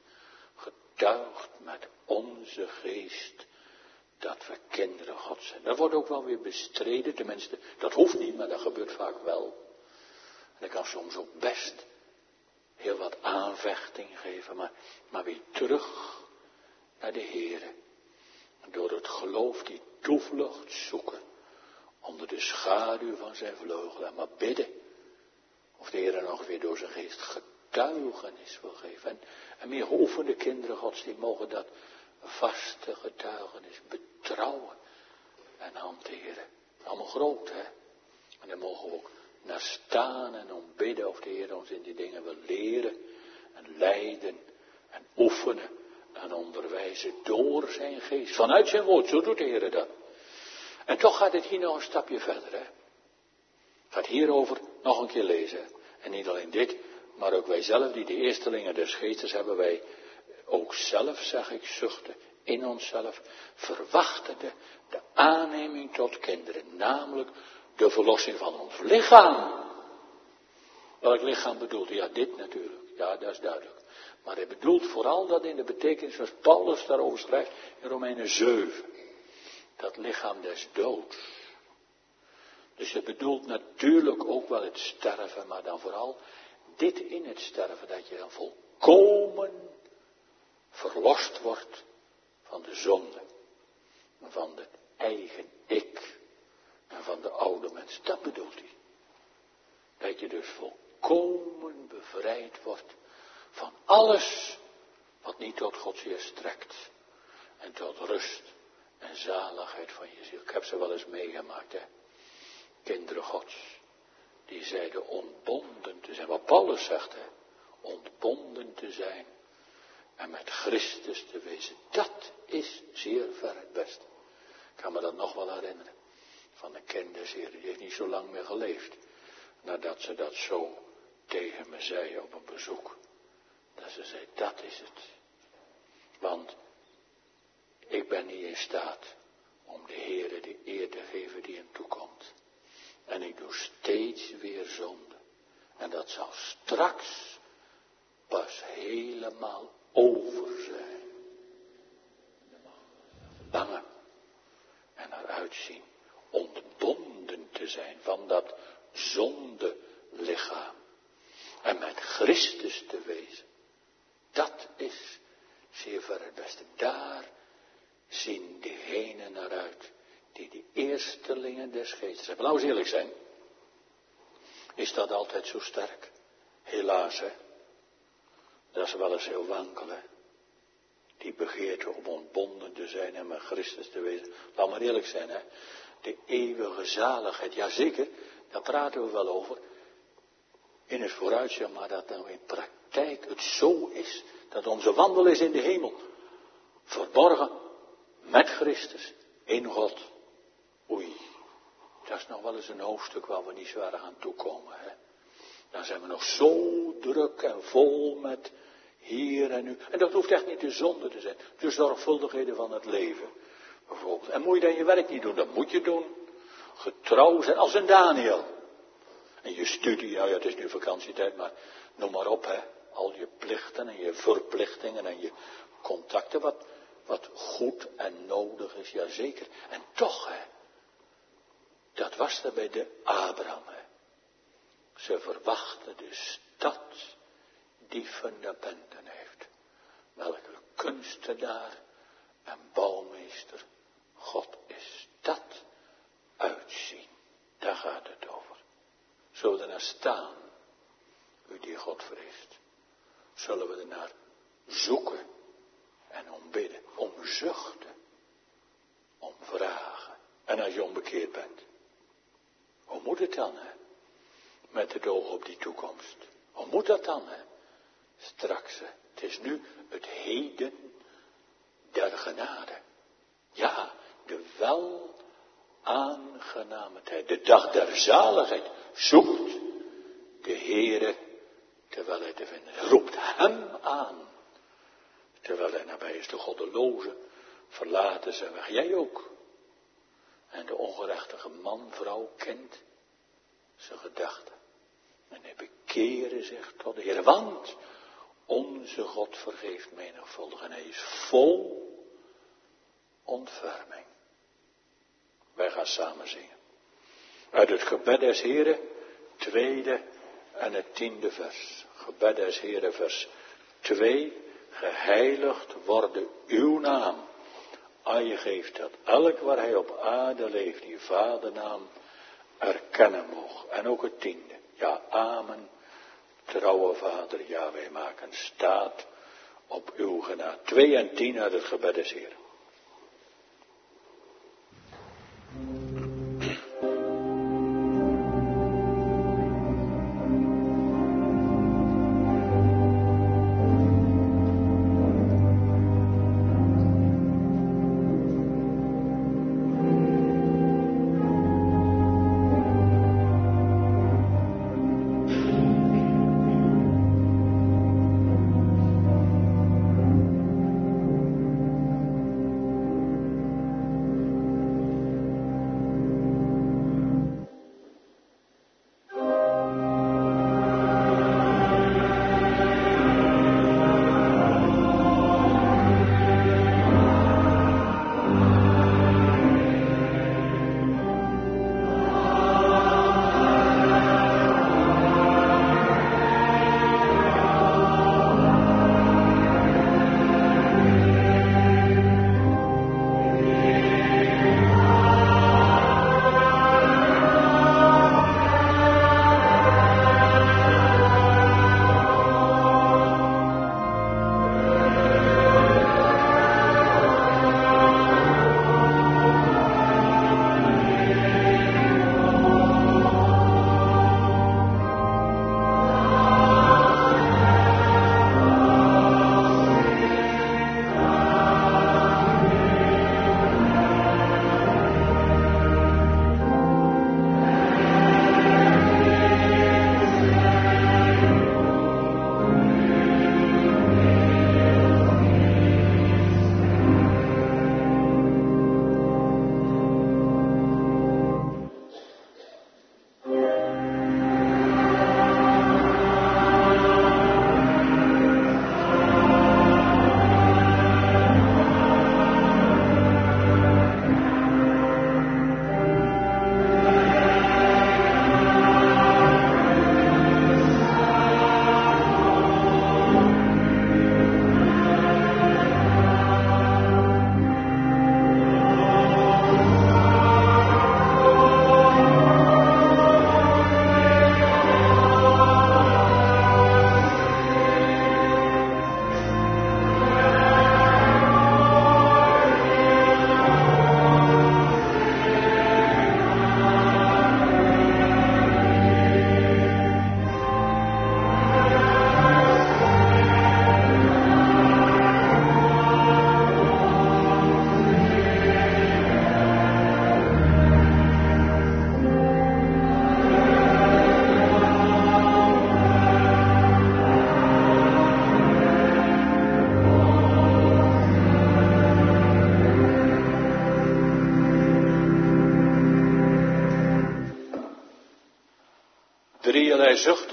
getuigt met onze geest dat we kinderen God zijn. Dat wordt ook wel weer bestreden. Tenminste, dat hoeft niet, maar dat gebeurt vaak wel. En dat kan soms ook best heel wat aanvechting geven. Maar, maar weer terug naar de Heere. Door het geloof die toevlucht zoeken. Onder de schaduw van zijn vleugel. En maar bidden. Of de Heer nog weer door zijn geest getuigenis wil geven. En, en meer geoefende kinderen Gods, die mogen dat vaste getuigenis betrouwen en hanteren. Allemaal groot, hè. En daar mogen we ook naar staan en om bidden of de Heer ons in die dingen wil leren en leiden en oefenen en onderwijzen door zijn geest. Vanuit zijn woord, zo doet de Heer dat. En toch gaat het hier nog een stapje verder, hè. Gaat hierover nog een keer lezen. En niet alleen dit, maar ook wij zelf, die de eerstelingen des geestes hebben, wij ook zelf, zeg ik, zuchten in onszelf, verwachtende de aanneming tot kinderen, namelijk de verlossing van ons lichaam. Welk lichaam bedoelt? Ja, dit natuurlijk. Ja, dat is duidelijk. Maar hij bedoelt vooral dat in de betekenis zoals Paulus daarover schrijft in Romeinen zeven. Dat lichaam des doods. Dus het bedoelt natuurlijk ook wel het sterven, maar dan vooral dit in het sterven, dat je dan volkomen verlost wordt van de zonde, van het eigen ik en van de oude mens. Dat bedoelt hij. Dat je dus volkomen bevrijd wordt van alles wat niet tot Gods eer strekt en tot rust en zaligheid van je ziel. Ik heb ze wel eens meegemaakt, hè. Kinderen Gods, die zeiden ontbonden te zijn. Wat Paulus zegt, hè. Ontbonden te zijn en met Christus te wezen. Dat is zeer ver het beste. Ik kan me dat nog wel herinneren. Van een kinderseer, die heeft niet zo lang meer geleefd. Nadat ze dat zo tegen me zei op een bezoek. Dat ze zei, dat is het. Want ik ben niet in staat om de Heere de eer te geven die hem toekomt. En ik doe steeds weer zonde. En dat zal straks pas helemaal over zijn. En dan mag ik verlangen en naar uitzien. Onder westerlingen des geestes. Laten we nou eens eerlijk zijn. Is dat altijd zo sterk? Helaas, hè. Dat is wel eens heel wankel, hè. Die begeerte om ontbonden te zijn en met Christus te wezen. Laat maar eerlijk zijn, hè. De eeuwige zaligheid, jazeker, daar praten we wel over. In het vooruitzicht, maar dat nou in praktijk het zo is, dat onze wandel is in de hemel. Verborgen, met Christus, in God. Oei, dat is nog wel eens een hoofdstuk waar we niet zwaar aan toekomen, hè. Dan zijn we nog zo druk en vol met hier en nu. En dat hoeft echt niet de zonde te zijn. De zorgvuldigheden van het leven, bijvoorbeeld. En moet je dan je werk niet doen? Dat moet je doen. Getrouw zijn als een Daniel. En je studie, nou ja, het is nu vakantietijd, maar noem maar op, hè. Al je plichten en je verplichtingen en je contacten, wat, wat goed en nodig is, jazeker. En toch, hè. Dat was er bij de Abraham, hè. Ze verwachten de stad die fundamenten heeft. Welke kunstenaar en bouwmeester God is. Dat uitzien, daar gaat het over. Zullen we er naar staan, u die God vreest? Zullen we er naar zoeken en ombidden, omzuchten, om vragen. En als je onbekeerd bent, hoe moet het dan, hè? Met het oog op die toekomst. Hoe moet dat dan, hè? Straks, hè? Het is nu het heden der genade. Ja, de wel aangename tijd. De dag der zaligheid. Zoekt de Heere terwijl hij te vinden is. Roept hem aan terwijl hij nabij is. De goddelozen verlaten zijn weg. Jij ook. En de ongerechtige man, vrouw, kind zijn gedachten. En hij bekeren zich tot de Heer. Want onze God vergeeft menigvuldig. En hij is vol ontferming. Wij gaan samen zingen. Uit het gebed des Heren, tweede en het tiende vers. Gebed des Heren, vers twee. Geheiligd worden uw naam. Aan je geeft dat elk waar hij op aarde leeft, die vadernaam erkennen mocht. En ook het tiende. Ja, amen. Trouwe Vader, ja, wij maken staat op uw genade. Twee en tien uit het gebed des Heren.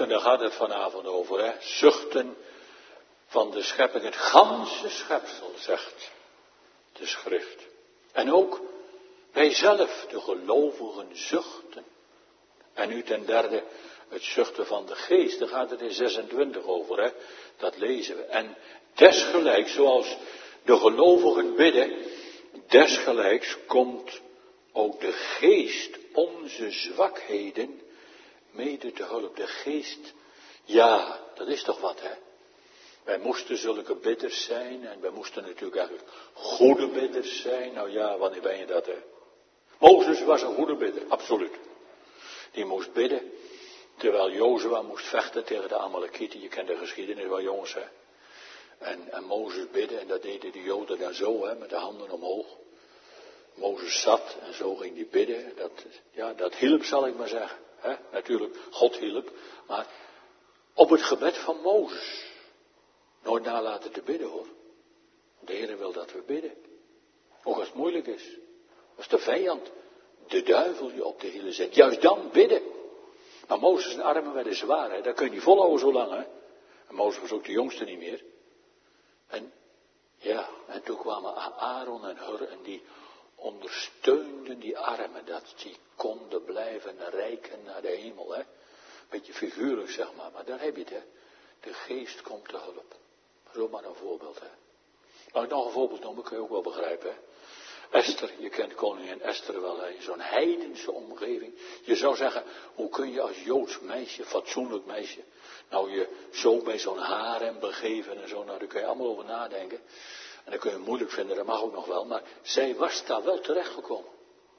zuchten, daar gaat het vanavond over, hè. Zuchten van de schepping, het ganse schepsel, zegt de schrift. En ook wij zelf, de gelovigen, zuchten. En nu ten derde, het zuchten van de geest, daar gaat het in zesentwintig over, hè. Dat lezen we. En desgelijks, zoals de gelovigen bidden, desgelijks komt ook de geest onze zwakheden mede te hulp. De geest, ja, dat is toch wat, hè. Wij moesten zulke bidders zijn en wij moesten natuurlijk eigenlijk goede bidders zijn. Nou ja, wanneer ben je dat, hè? Mozes was een goede bidder, absoluut. Die moest bidden, terwijl Jozua moest vechten tegen de Amalekieten. Je kent de geschiedenis wel, jongens, hè. En, en Mozes bidden, en dat deden de Joden dan zo, hè, met de handen omhoog. Mozes zat en zo ging hij bidden. Dat, ja, dat hielp, zal ik maar zeggen. Hè? Natuurlijk, God hielp, maar op het gebed van Mozes. Nooit nalaten te bidden, hoor. De Heer wil dat we bidden. Ook als het moeilijk is. Als de vijand, de duivel, je op de hielen zet. Juist dan bidden. Maar Mozes' zijn armen werden zwaar, hè. Dat kun je niet volhouden zo lang, hè. En Mozes was ook de jongste niet meer. En ja, en toen kwamen Aaron en Hur en die ondersteunden die armen, dat die konden blijven reiken naar de hemel, hè. Beetje figuurlijk, zeg maar, maar daar heb je het, hè. De geest komt te hulp. Zo maar een voorbeeld, hè. Mag ik nog een voorbeeld noemen, kun je ook wel begrijpen, hè. Esther, je kent koningin Esther wel, hè. Zo'n heidense omgeving. Je zou zeggen, hoe kun je als Joods meisje, fatsoenlijk meisje, nou je zo bij zo'n harem begeven en zo, nou daar kun je allemaal over nadenken. En dat kun je moeilijk vinden, dat mag ook nog wel, maar zij was daar wel terechtgekomen.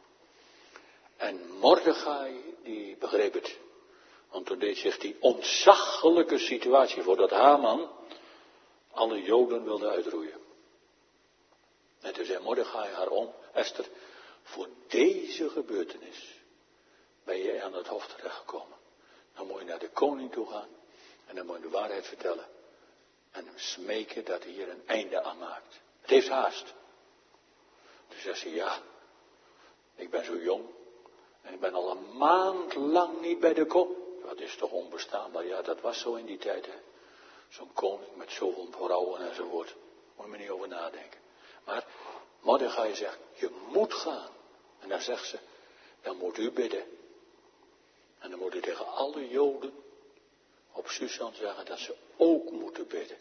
En Mordechai, die begreep het. Want toen deed zich die ontzaglijke situatie voor dat Haman alle Joden wilde uitroeien. En toen zei Mordechai haar om, Esther, voor deze gebeurtenis ben je aan het hof terechtgekomen. Dan moet je naar de koning toe gaan en dan moet je de waarheid vertellen. En hem smeken dat hij hier een einde aan maakt. Het heeft haast. Toen zegt ze, ja, ik ben zo jong en ik ben al een maand lang niet bij de koning. Dat is toch onbestaanbaar? Ja, dat was zo in die tijd, hè. Zo'n koning met zoveel vrouwen enzovoort. Moet je me niet over nadenken. Maar Mordechai zegt, je moet gaan. En dan zegt ze, dan moet u bidden. En dan moet u tegen alle Joden op Susan zeggen dat ze ook moeten bidden.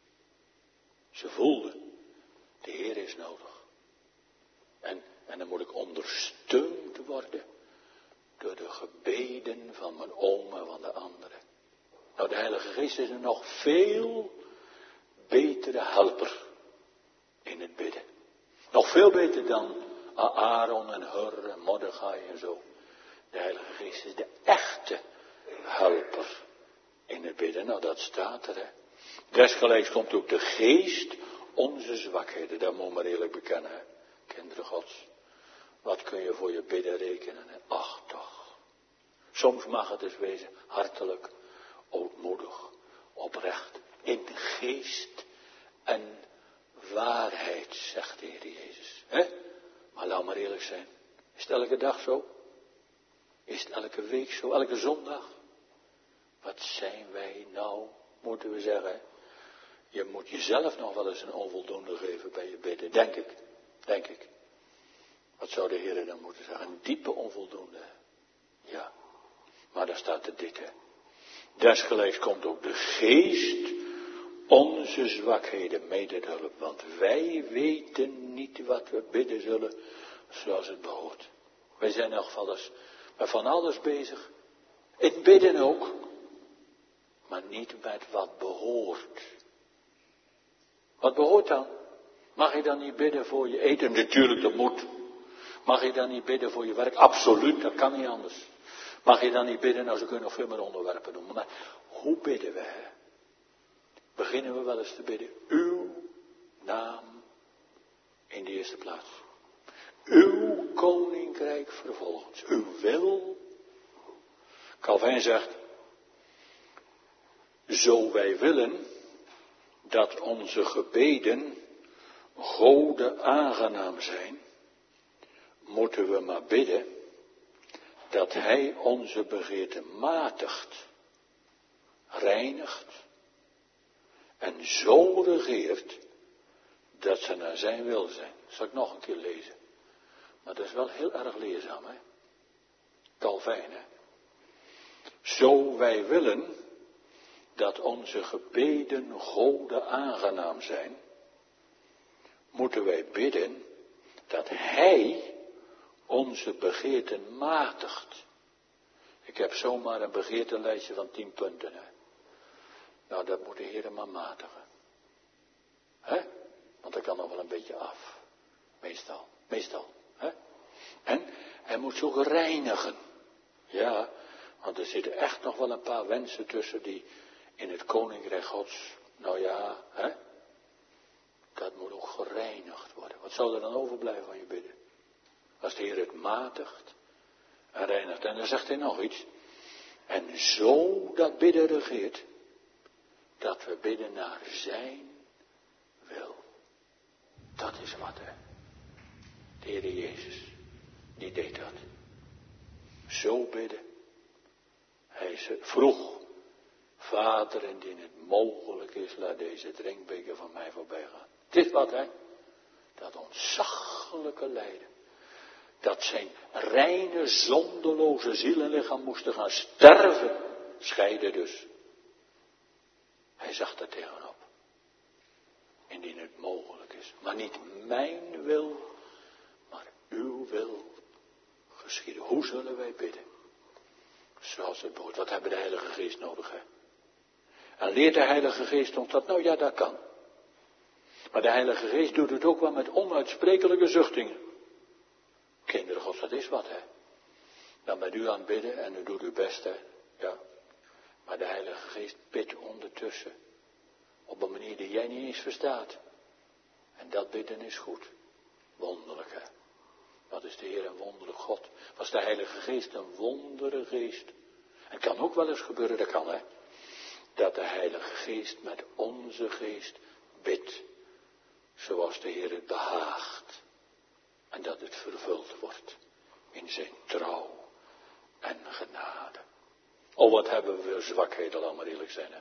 Ze voelden, de Heer is nodig. En, en dan moet ik ondersteund worden door de gebeden van mijn oom en van de anderen. Nou, de Heilige Geest is een nog veel betere helper in het bidden. Nog veel beter dan Aaron en Hur en Mordechai en zo. De Heilige Geest is de echte helper in het bidden. Nou, dat staat er, hè. Desgelijks komt ook de Geest onze zwakheden. Dat moet je maar eerlijk bekennen, hè. Kinderen Gods. Wat kun je voor je bidden rekenen? Hè? Ach, toch. Soms mag het dus wezen hartelijk, ootmoedig, oprecht, in geest en waarheid, zegt de Heer Jezus. Hè? Maar laat maar eerlijk zijn. Is het elke dag zo? Is het elke week zo? Elke zondag? Wat zijn wij nou, moeten we zeggen. Je moet jezelf nog wel eens een onvoldoende geven bij je bidden. Denk ik. Denk ik. Wat zou de Heer dan moeten zeggen? Een diepe onvoldoende. Ja. Maar daar staat er dit, hè. Desgelijks komt ook de Geest onze zwakheden mede te hulp. Want wij weten niet wat we bidden zullen zoals het behoort. Wij zijn in elk geval eens met van alles bezig. In bidden ook. Maar niet met wat behoort. Wat behoort dan? Mag je dan niet bidden voor je eten? Natuurlijk, dat moet. Mag je dan niet bidden voor je werk? Absoluut, dat kan niet anders. Mag je dan niet bidden? Nou, ze kunnen nog veel meer onderwerpen doen. Maar hoe bidden we? Beginnen we wel eens te bidden. Uw naam in de eerste plaats. Uw koninkrijk vervolgens. Uw wil. Calvin zegt. Zo wij willen dat onze gebeden Gode aangenaam zijn, moeten we maar bidden dat Hij onze begeerte matigt reinigt en zo regeert dat ze naar zijn wil zijn. Dat zal ik nog een keer lezen. Maar dat is wel heel erg leerzaam, hè? Calvijn, hè? Zo wij willen dat onze gebeden Gode aangenaam zijn, moeten wij bidden dat Hij onze begeerten matigt. Ik heb zomaar een begeertenlijstje van tien punten, hè? Nou, dat moet de Heer maar matigen. Hè? Want dat kan nog wel een beetje af. Meestal. Meestal. Hè? En hij moet ze ook reinigen. Ja, want er zitten echt nog wel een paar wensen tussen die in het koninkrijk Gods, nou ja, hè? Dat moet ook gereinigd worden. Wat zou er dan overblijven van je bidden? Als de Heer het matigt en reinigt. En dan zegt hij nog iets. En zo dat bidden regeert, dat we bidden naar zijn wil. Dat is wat, hè. De Heer Jezus, die deed dat. Zo bidden. Hij vroeg, Vader, indien het mogelijk is, laat deze drinkbeker van mij voorbij gaan. Het is wat, hè. Dat ontzaglijke lijden. Dat zijn reine, zonderloze ziel en lichaam moesten gaan sterven. Scheiden dus. Hij zag daar tegenop. Indien het mogelijk is. Maar niet mijn wil, maar uw wil geschieden. Hoe zullen wij bidden? Zoals het behoort. Wat hebben de Heilige Geest nodig, hè? En leert de Heilige Geest ons dat? Nou ja, dat kan. Maar de Heilige Geest doet het ook wel met onuitsprekelijke zuchtingen. Kinderen Gods, dat is wat, hè. Dan bent u aan het bidden en u doet uw best, hè. Ja. Maar de Heilige Geest bidt ondertussen. Op een manier die jij niet eens verstaat. En dat bidden is goed. Wonderlijk, hè. Wat is de Heer een wonderlijk God. Was de Heilige Geest een wondere geest. En het kan ook wel eens gebeuren, dat kan, hè. Dat de Heilige Geest met onze geest bidt. Zoals de Heer het behaagt. En dat het vervuld wordt. In zijn trouw en genade. Oh, wat hebben we zwakheden, laat maar eerlijk zijn, hè.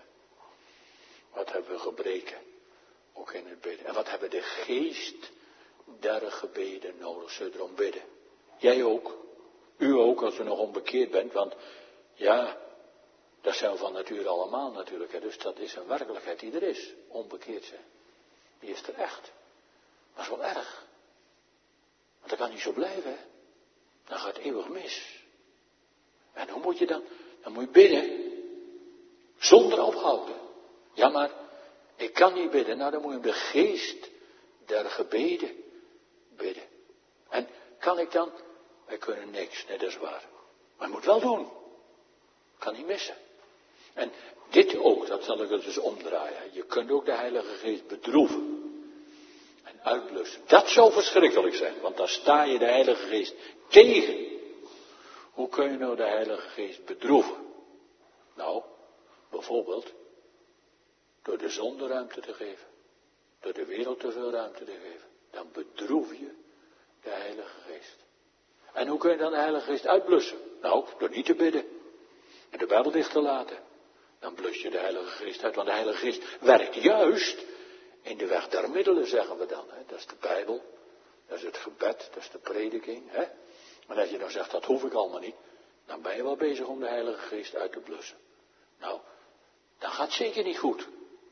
Wat hebben we gebreken. Ook in het bidden. En wat hebben de geest der gebeden nodig. Zullen we erom bidden. Jij ook. U ook, als u nog onbekeerd bent. Want, ja, dat zijn we van nature allemaal natuurlijk. Hè. Dus dat is een werkelijkheid die er is. Onbekeerd zijn. Die is er echt. Maar is wel erg. Want dat kan niet zo blijven, hè. Dan gaat het eeuwig mis. En hoe moet je dan? Dan moet je bidden. Zonder ophouden. Ja, maar ik kan niet bidden. Nou, dan moet je om de geest der gebeden bidden. En kan ik dan? Wij kunnen niks, nee, dat is waar. Maar je moet wel doen. Kan niet missen. En dit ook, dat zal ik het dus omdraaien. Je kunt ook de Heilige Geest bedroeven. En uitblussen. Dat zou verschrikkelijk zijn. Want dan sta je de Heilige Geest tegen. Hoe kun je nou de Heilige Geest bedroeven? Nou, bijvoorbeeld door de zonde ruimte te geven. Door de wereld te veel ruimte te geven. Dan bedroef je de Heilige Geest. En hoe kun je dan de Heilige Geest uitblussen? Nou, door niet te bidden. En de Bijbel dicht te laten. Dan blus je de Heilige Geest uit. Want de Heilige Geest werkt juist in de weg der middelen, zeggen we dan. Hè? Dat is de Bijbel. Dat is het gebed. Dat is de prediking. Hè? Maar als je nou zegt, dat hoef ik allemaal niet. Dan ben je wel bezig om de Heilige Geest uit te blussen. Nou, dat gaat zeker niet goed.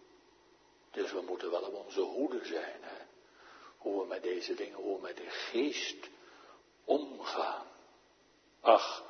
Dus we moeten wel op onze hoede zijn. Hè? Hoe we met deze dingen, hoe we met de geest omgaan. Ach,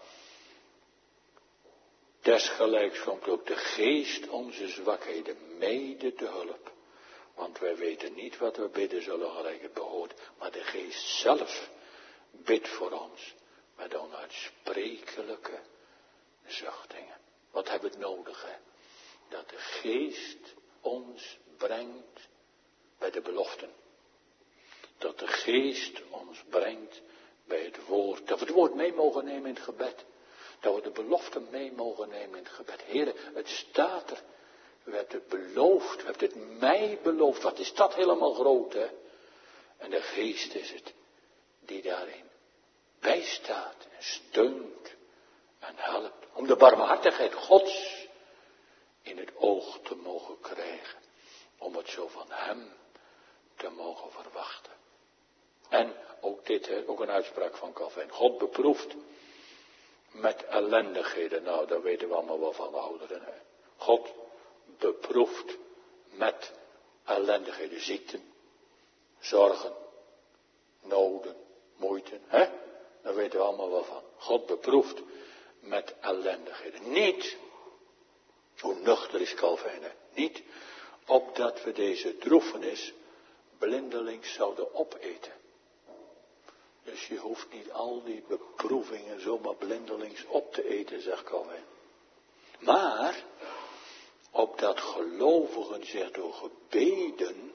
desgelijks komt ook de geest onze zwakheden mede te hulp. Want wij weten niet wat we bidden zullen gelijk het behoort. Maar de geest zelf bidt voor ons met onuitsprekelijke zuchtingen. Wat hebben we nodig, hè? Dat de geest ons brengt bij de beloften. Dat de geest ons brengt bij het woord. Dat we het woord mee mogen nemen in het gebed. Dat we de beloften mee mogen nemen in het gebed. Heere, het staat er. U hebt het beloofd. U hebt het mij beloofd. Wat is dat helemaal groot, hè? En de geest is het die daarin bijstaat en steunt en helpt. Om de barmhartigheid Gods in het oog te mogen krijgen. Om het zo van hem te mogen verwachten. En ook dit, hè, ook een uitspraak van Calvijn. God beproeft met ellendigheden. Nou, daar weten we allemaal wel van, ouderen. Hè. God beproeft met ellendigheden. Ziekten, zorgen, noden, moeite. Hè? Daar weten we allemaal wel van. God beproeft met ellendigheden. Niet, hoe nuchter is Calvijn, hè? Niet opdat we deze droefenis blindelings zouden opeten. Dus je hoeft niet al die beproevingen zomaar blindelings op te eten, zegt Calvijn. Maar, opdat gelovigen zich door gebeden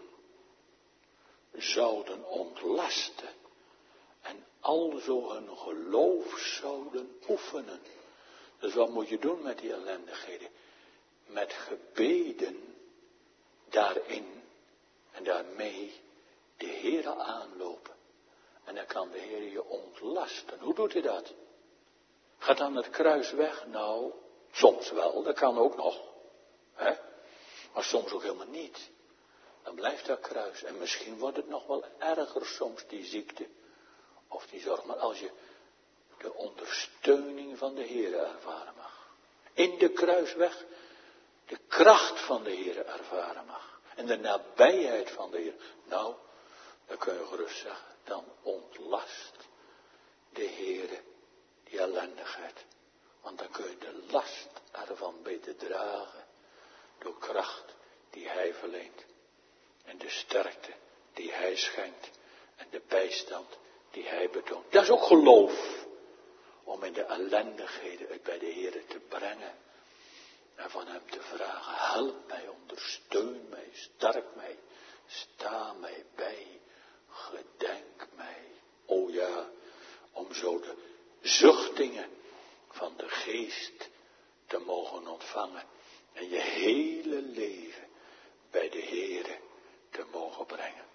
zouden ontlasten en alzo hun geloof zouden oefenen. Dus wat moet je doen met die ellendigheden? Met gebeden daarin en daarmee de Heere aanlopen. En dan kan de Heer je ontlasten. Hoe doet hij dat? Gaat dan het kruis weg? Nou, soms wel, dat kan ook nog. Hè? Maar soms ook helemaal niet. Dan blijft dat kruis. En misschien wordt het nog wel erger soms, die ziekte. Of die zorg. Maar als je de ondersteuning van de Heer ervaren mag. In de kruisweg de kracht van de Heer ervaren mag. En de nabijheid van de Heer. Nou, dan kun je gerust zeggen. Dan ontlast de Heer die ellendigheid. Want dan kun je de last ervan beter dragen. Door kracht die Hij verleent. En de sterkte die Hij schenkt. En de bijstand die Hij betoont. Dat is ook geloof. Om in de ellendigheden het bij de Heer te brengen. En van Hem te vragen. Help mij, ondersteun mij, sterk mij. Sta mij bij. Gedenk mij. O ja, om zo de zuchtingen van de geest te mogen ontvangen. En je hele leven bij de Heere te mogen brengen.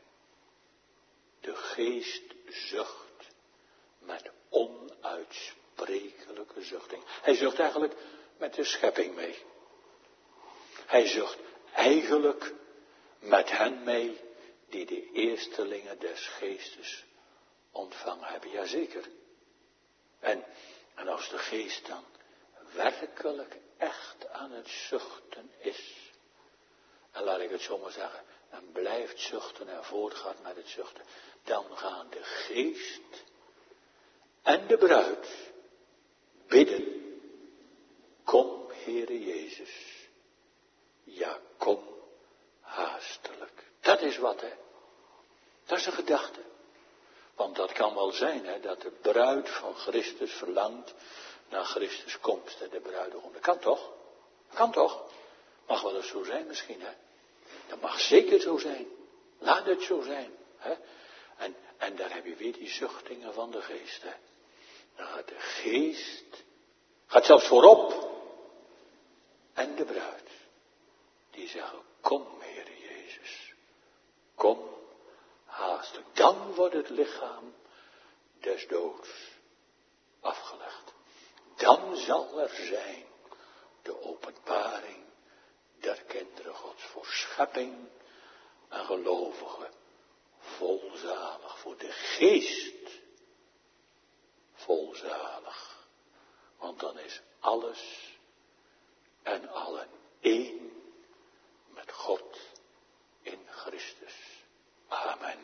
De geest zucht met onuitsprekelijke zuchting. Hij zucht eigenlijk met de schepping mee. Hij zucht eigenlijk met hen mee die de eerstelingen des geestes ontvangen hebben. Jazeker. En, en als de geest dan werkelijk echt aan het zuchten is. En laat ik het zo maar zeggen. En blijft zuchten en voortgaat met het zuchten. Dan gaan de geest en de bruid bidden. Kom, Heere Jezus. Ja, kom haastelijk. Dat is wat, hè. Dat is een gedachte. Want dat kan wel zijn, hè, dat de bruid van Christus verlangt naar Christus komst. Hè, de bruidegom. Dat kan toch? Dat kan toch? Mag wel eens zo zijn misschien, hè. Dat mag zeker zo zijn. Laat het zo zijn. Hè? En, en daar heb je weer die zuchtingen van de geest. Hè? Dan gaat de geest, gaat zelfs voorop. En de bruid. Die zeggen, kom Heere Jezus. Kom haastig. Dan wordt het lichaam des doods afgelegd. Dan zal er zijn de openbaring der kinderen Gods, voor schepping en gelovigen, volzalig, voor de geest, volzalig. Want dan is alles en allen één met God in Christus. Amen.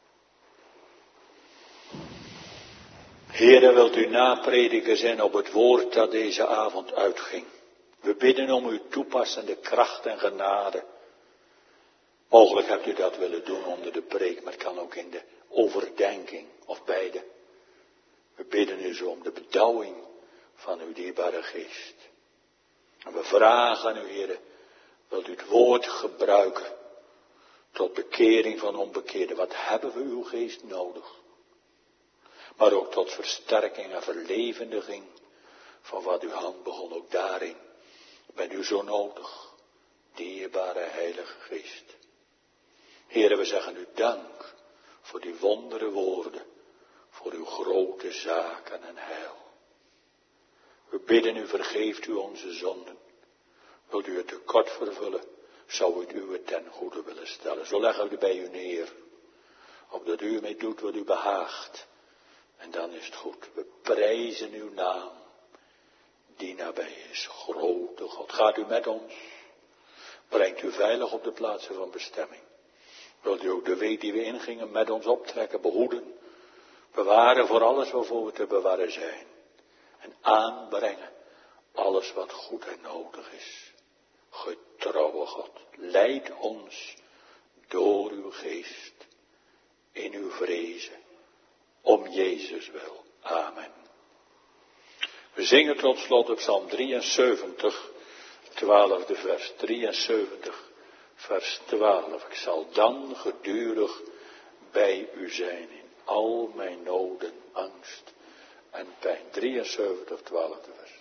Heere, wilt u naprediker zijn op het woord dat deze avond uitging. We bidden om uw toepassende kracht en genade. Mogelijk hebt u dat willen doen onder de preek, maar het kan ook in de overdenking, of beide. We bidden u zo om de bedouwing van uw dierbare geest. En we vragen aan u, Heere, wilt u het woord gebruiken tot bekering van onbekeerden. Wat hebben we uw geest nodig? Maar ook tot versterking en verlevendiging van wat uw hand begon, ook daarin. Bent u zo nodig, dierbare Heilige Geest. Heere, we zeggen u dank voor die wondere woorden, voor uw grote zaken en heil. We bidden u, vergeeft u onze zonden. Wilt u het tekort vervullen, zou ik u het ten goede willen stellen. Zo leggen we het bij u neer. Opdat u ermee doet wat u behaagt. En dan is het goed. We prijzen uw naam. Die nabij is. Grote God. Gaat u met ons. Brengt u veilig op de plaatsen van bestemming. Wilt u ook de weg die we ingingen met ons optrekken, behoeden. Bewaren voor alles waarvoor we te bewaren zijn. En aanbrengen alles wat goed en nodig is. Getrouwe God, leid ons door uw geest in uw vrezen, om Jezus wil. Amen. We zingen tot slot op Psalm drieënzeventig, twaalfde vers, drieënzeventig, vers twaalf. Ik zal dan gedurig bij u zijn in al mijn noden, angst en pijn. drieënzeventig, twaalfde vers.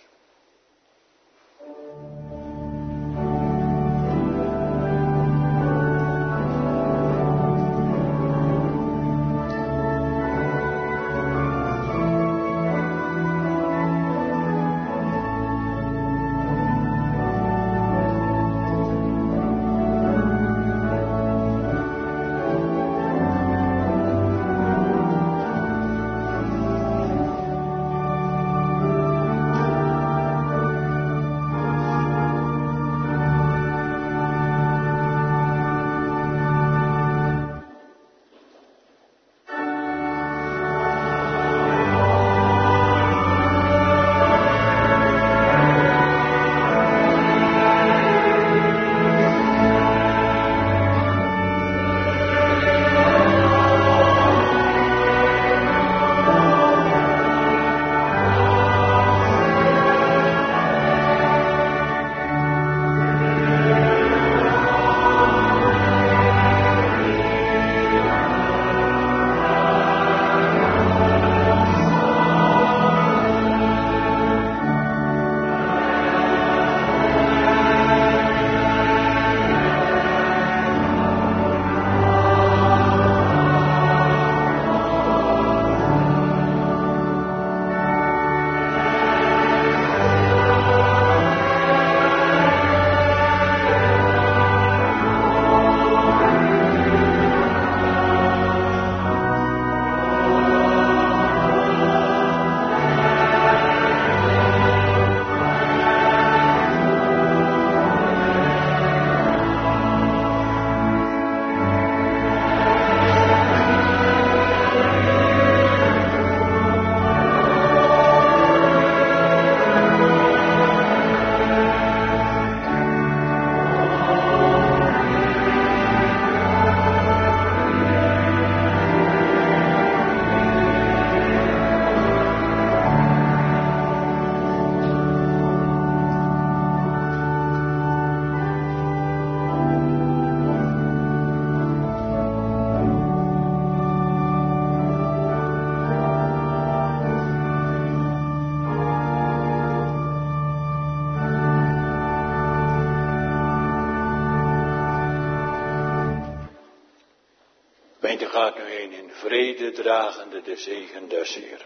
Gaat nu heen in vrede dragende de zegen des Heeren.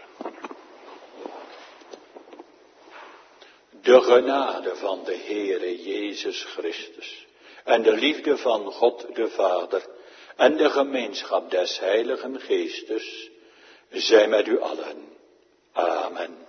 De genade van de Heere Jezus Christus en de liefde van God de Vader en de gemeenschap des Heiligen Geestes zij met u allen. Amen.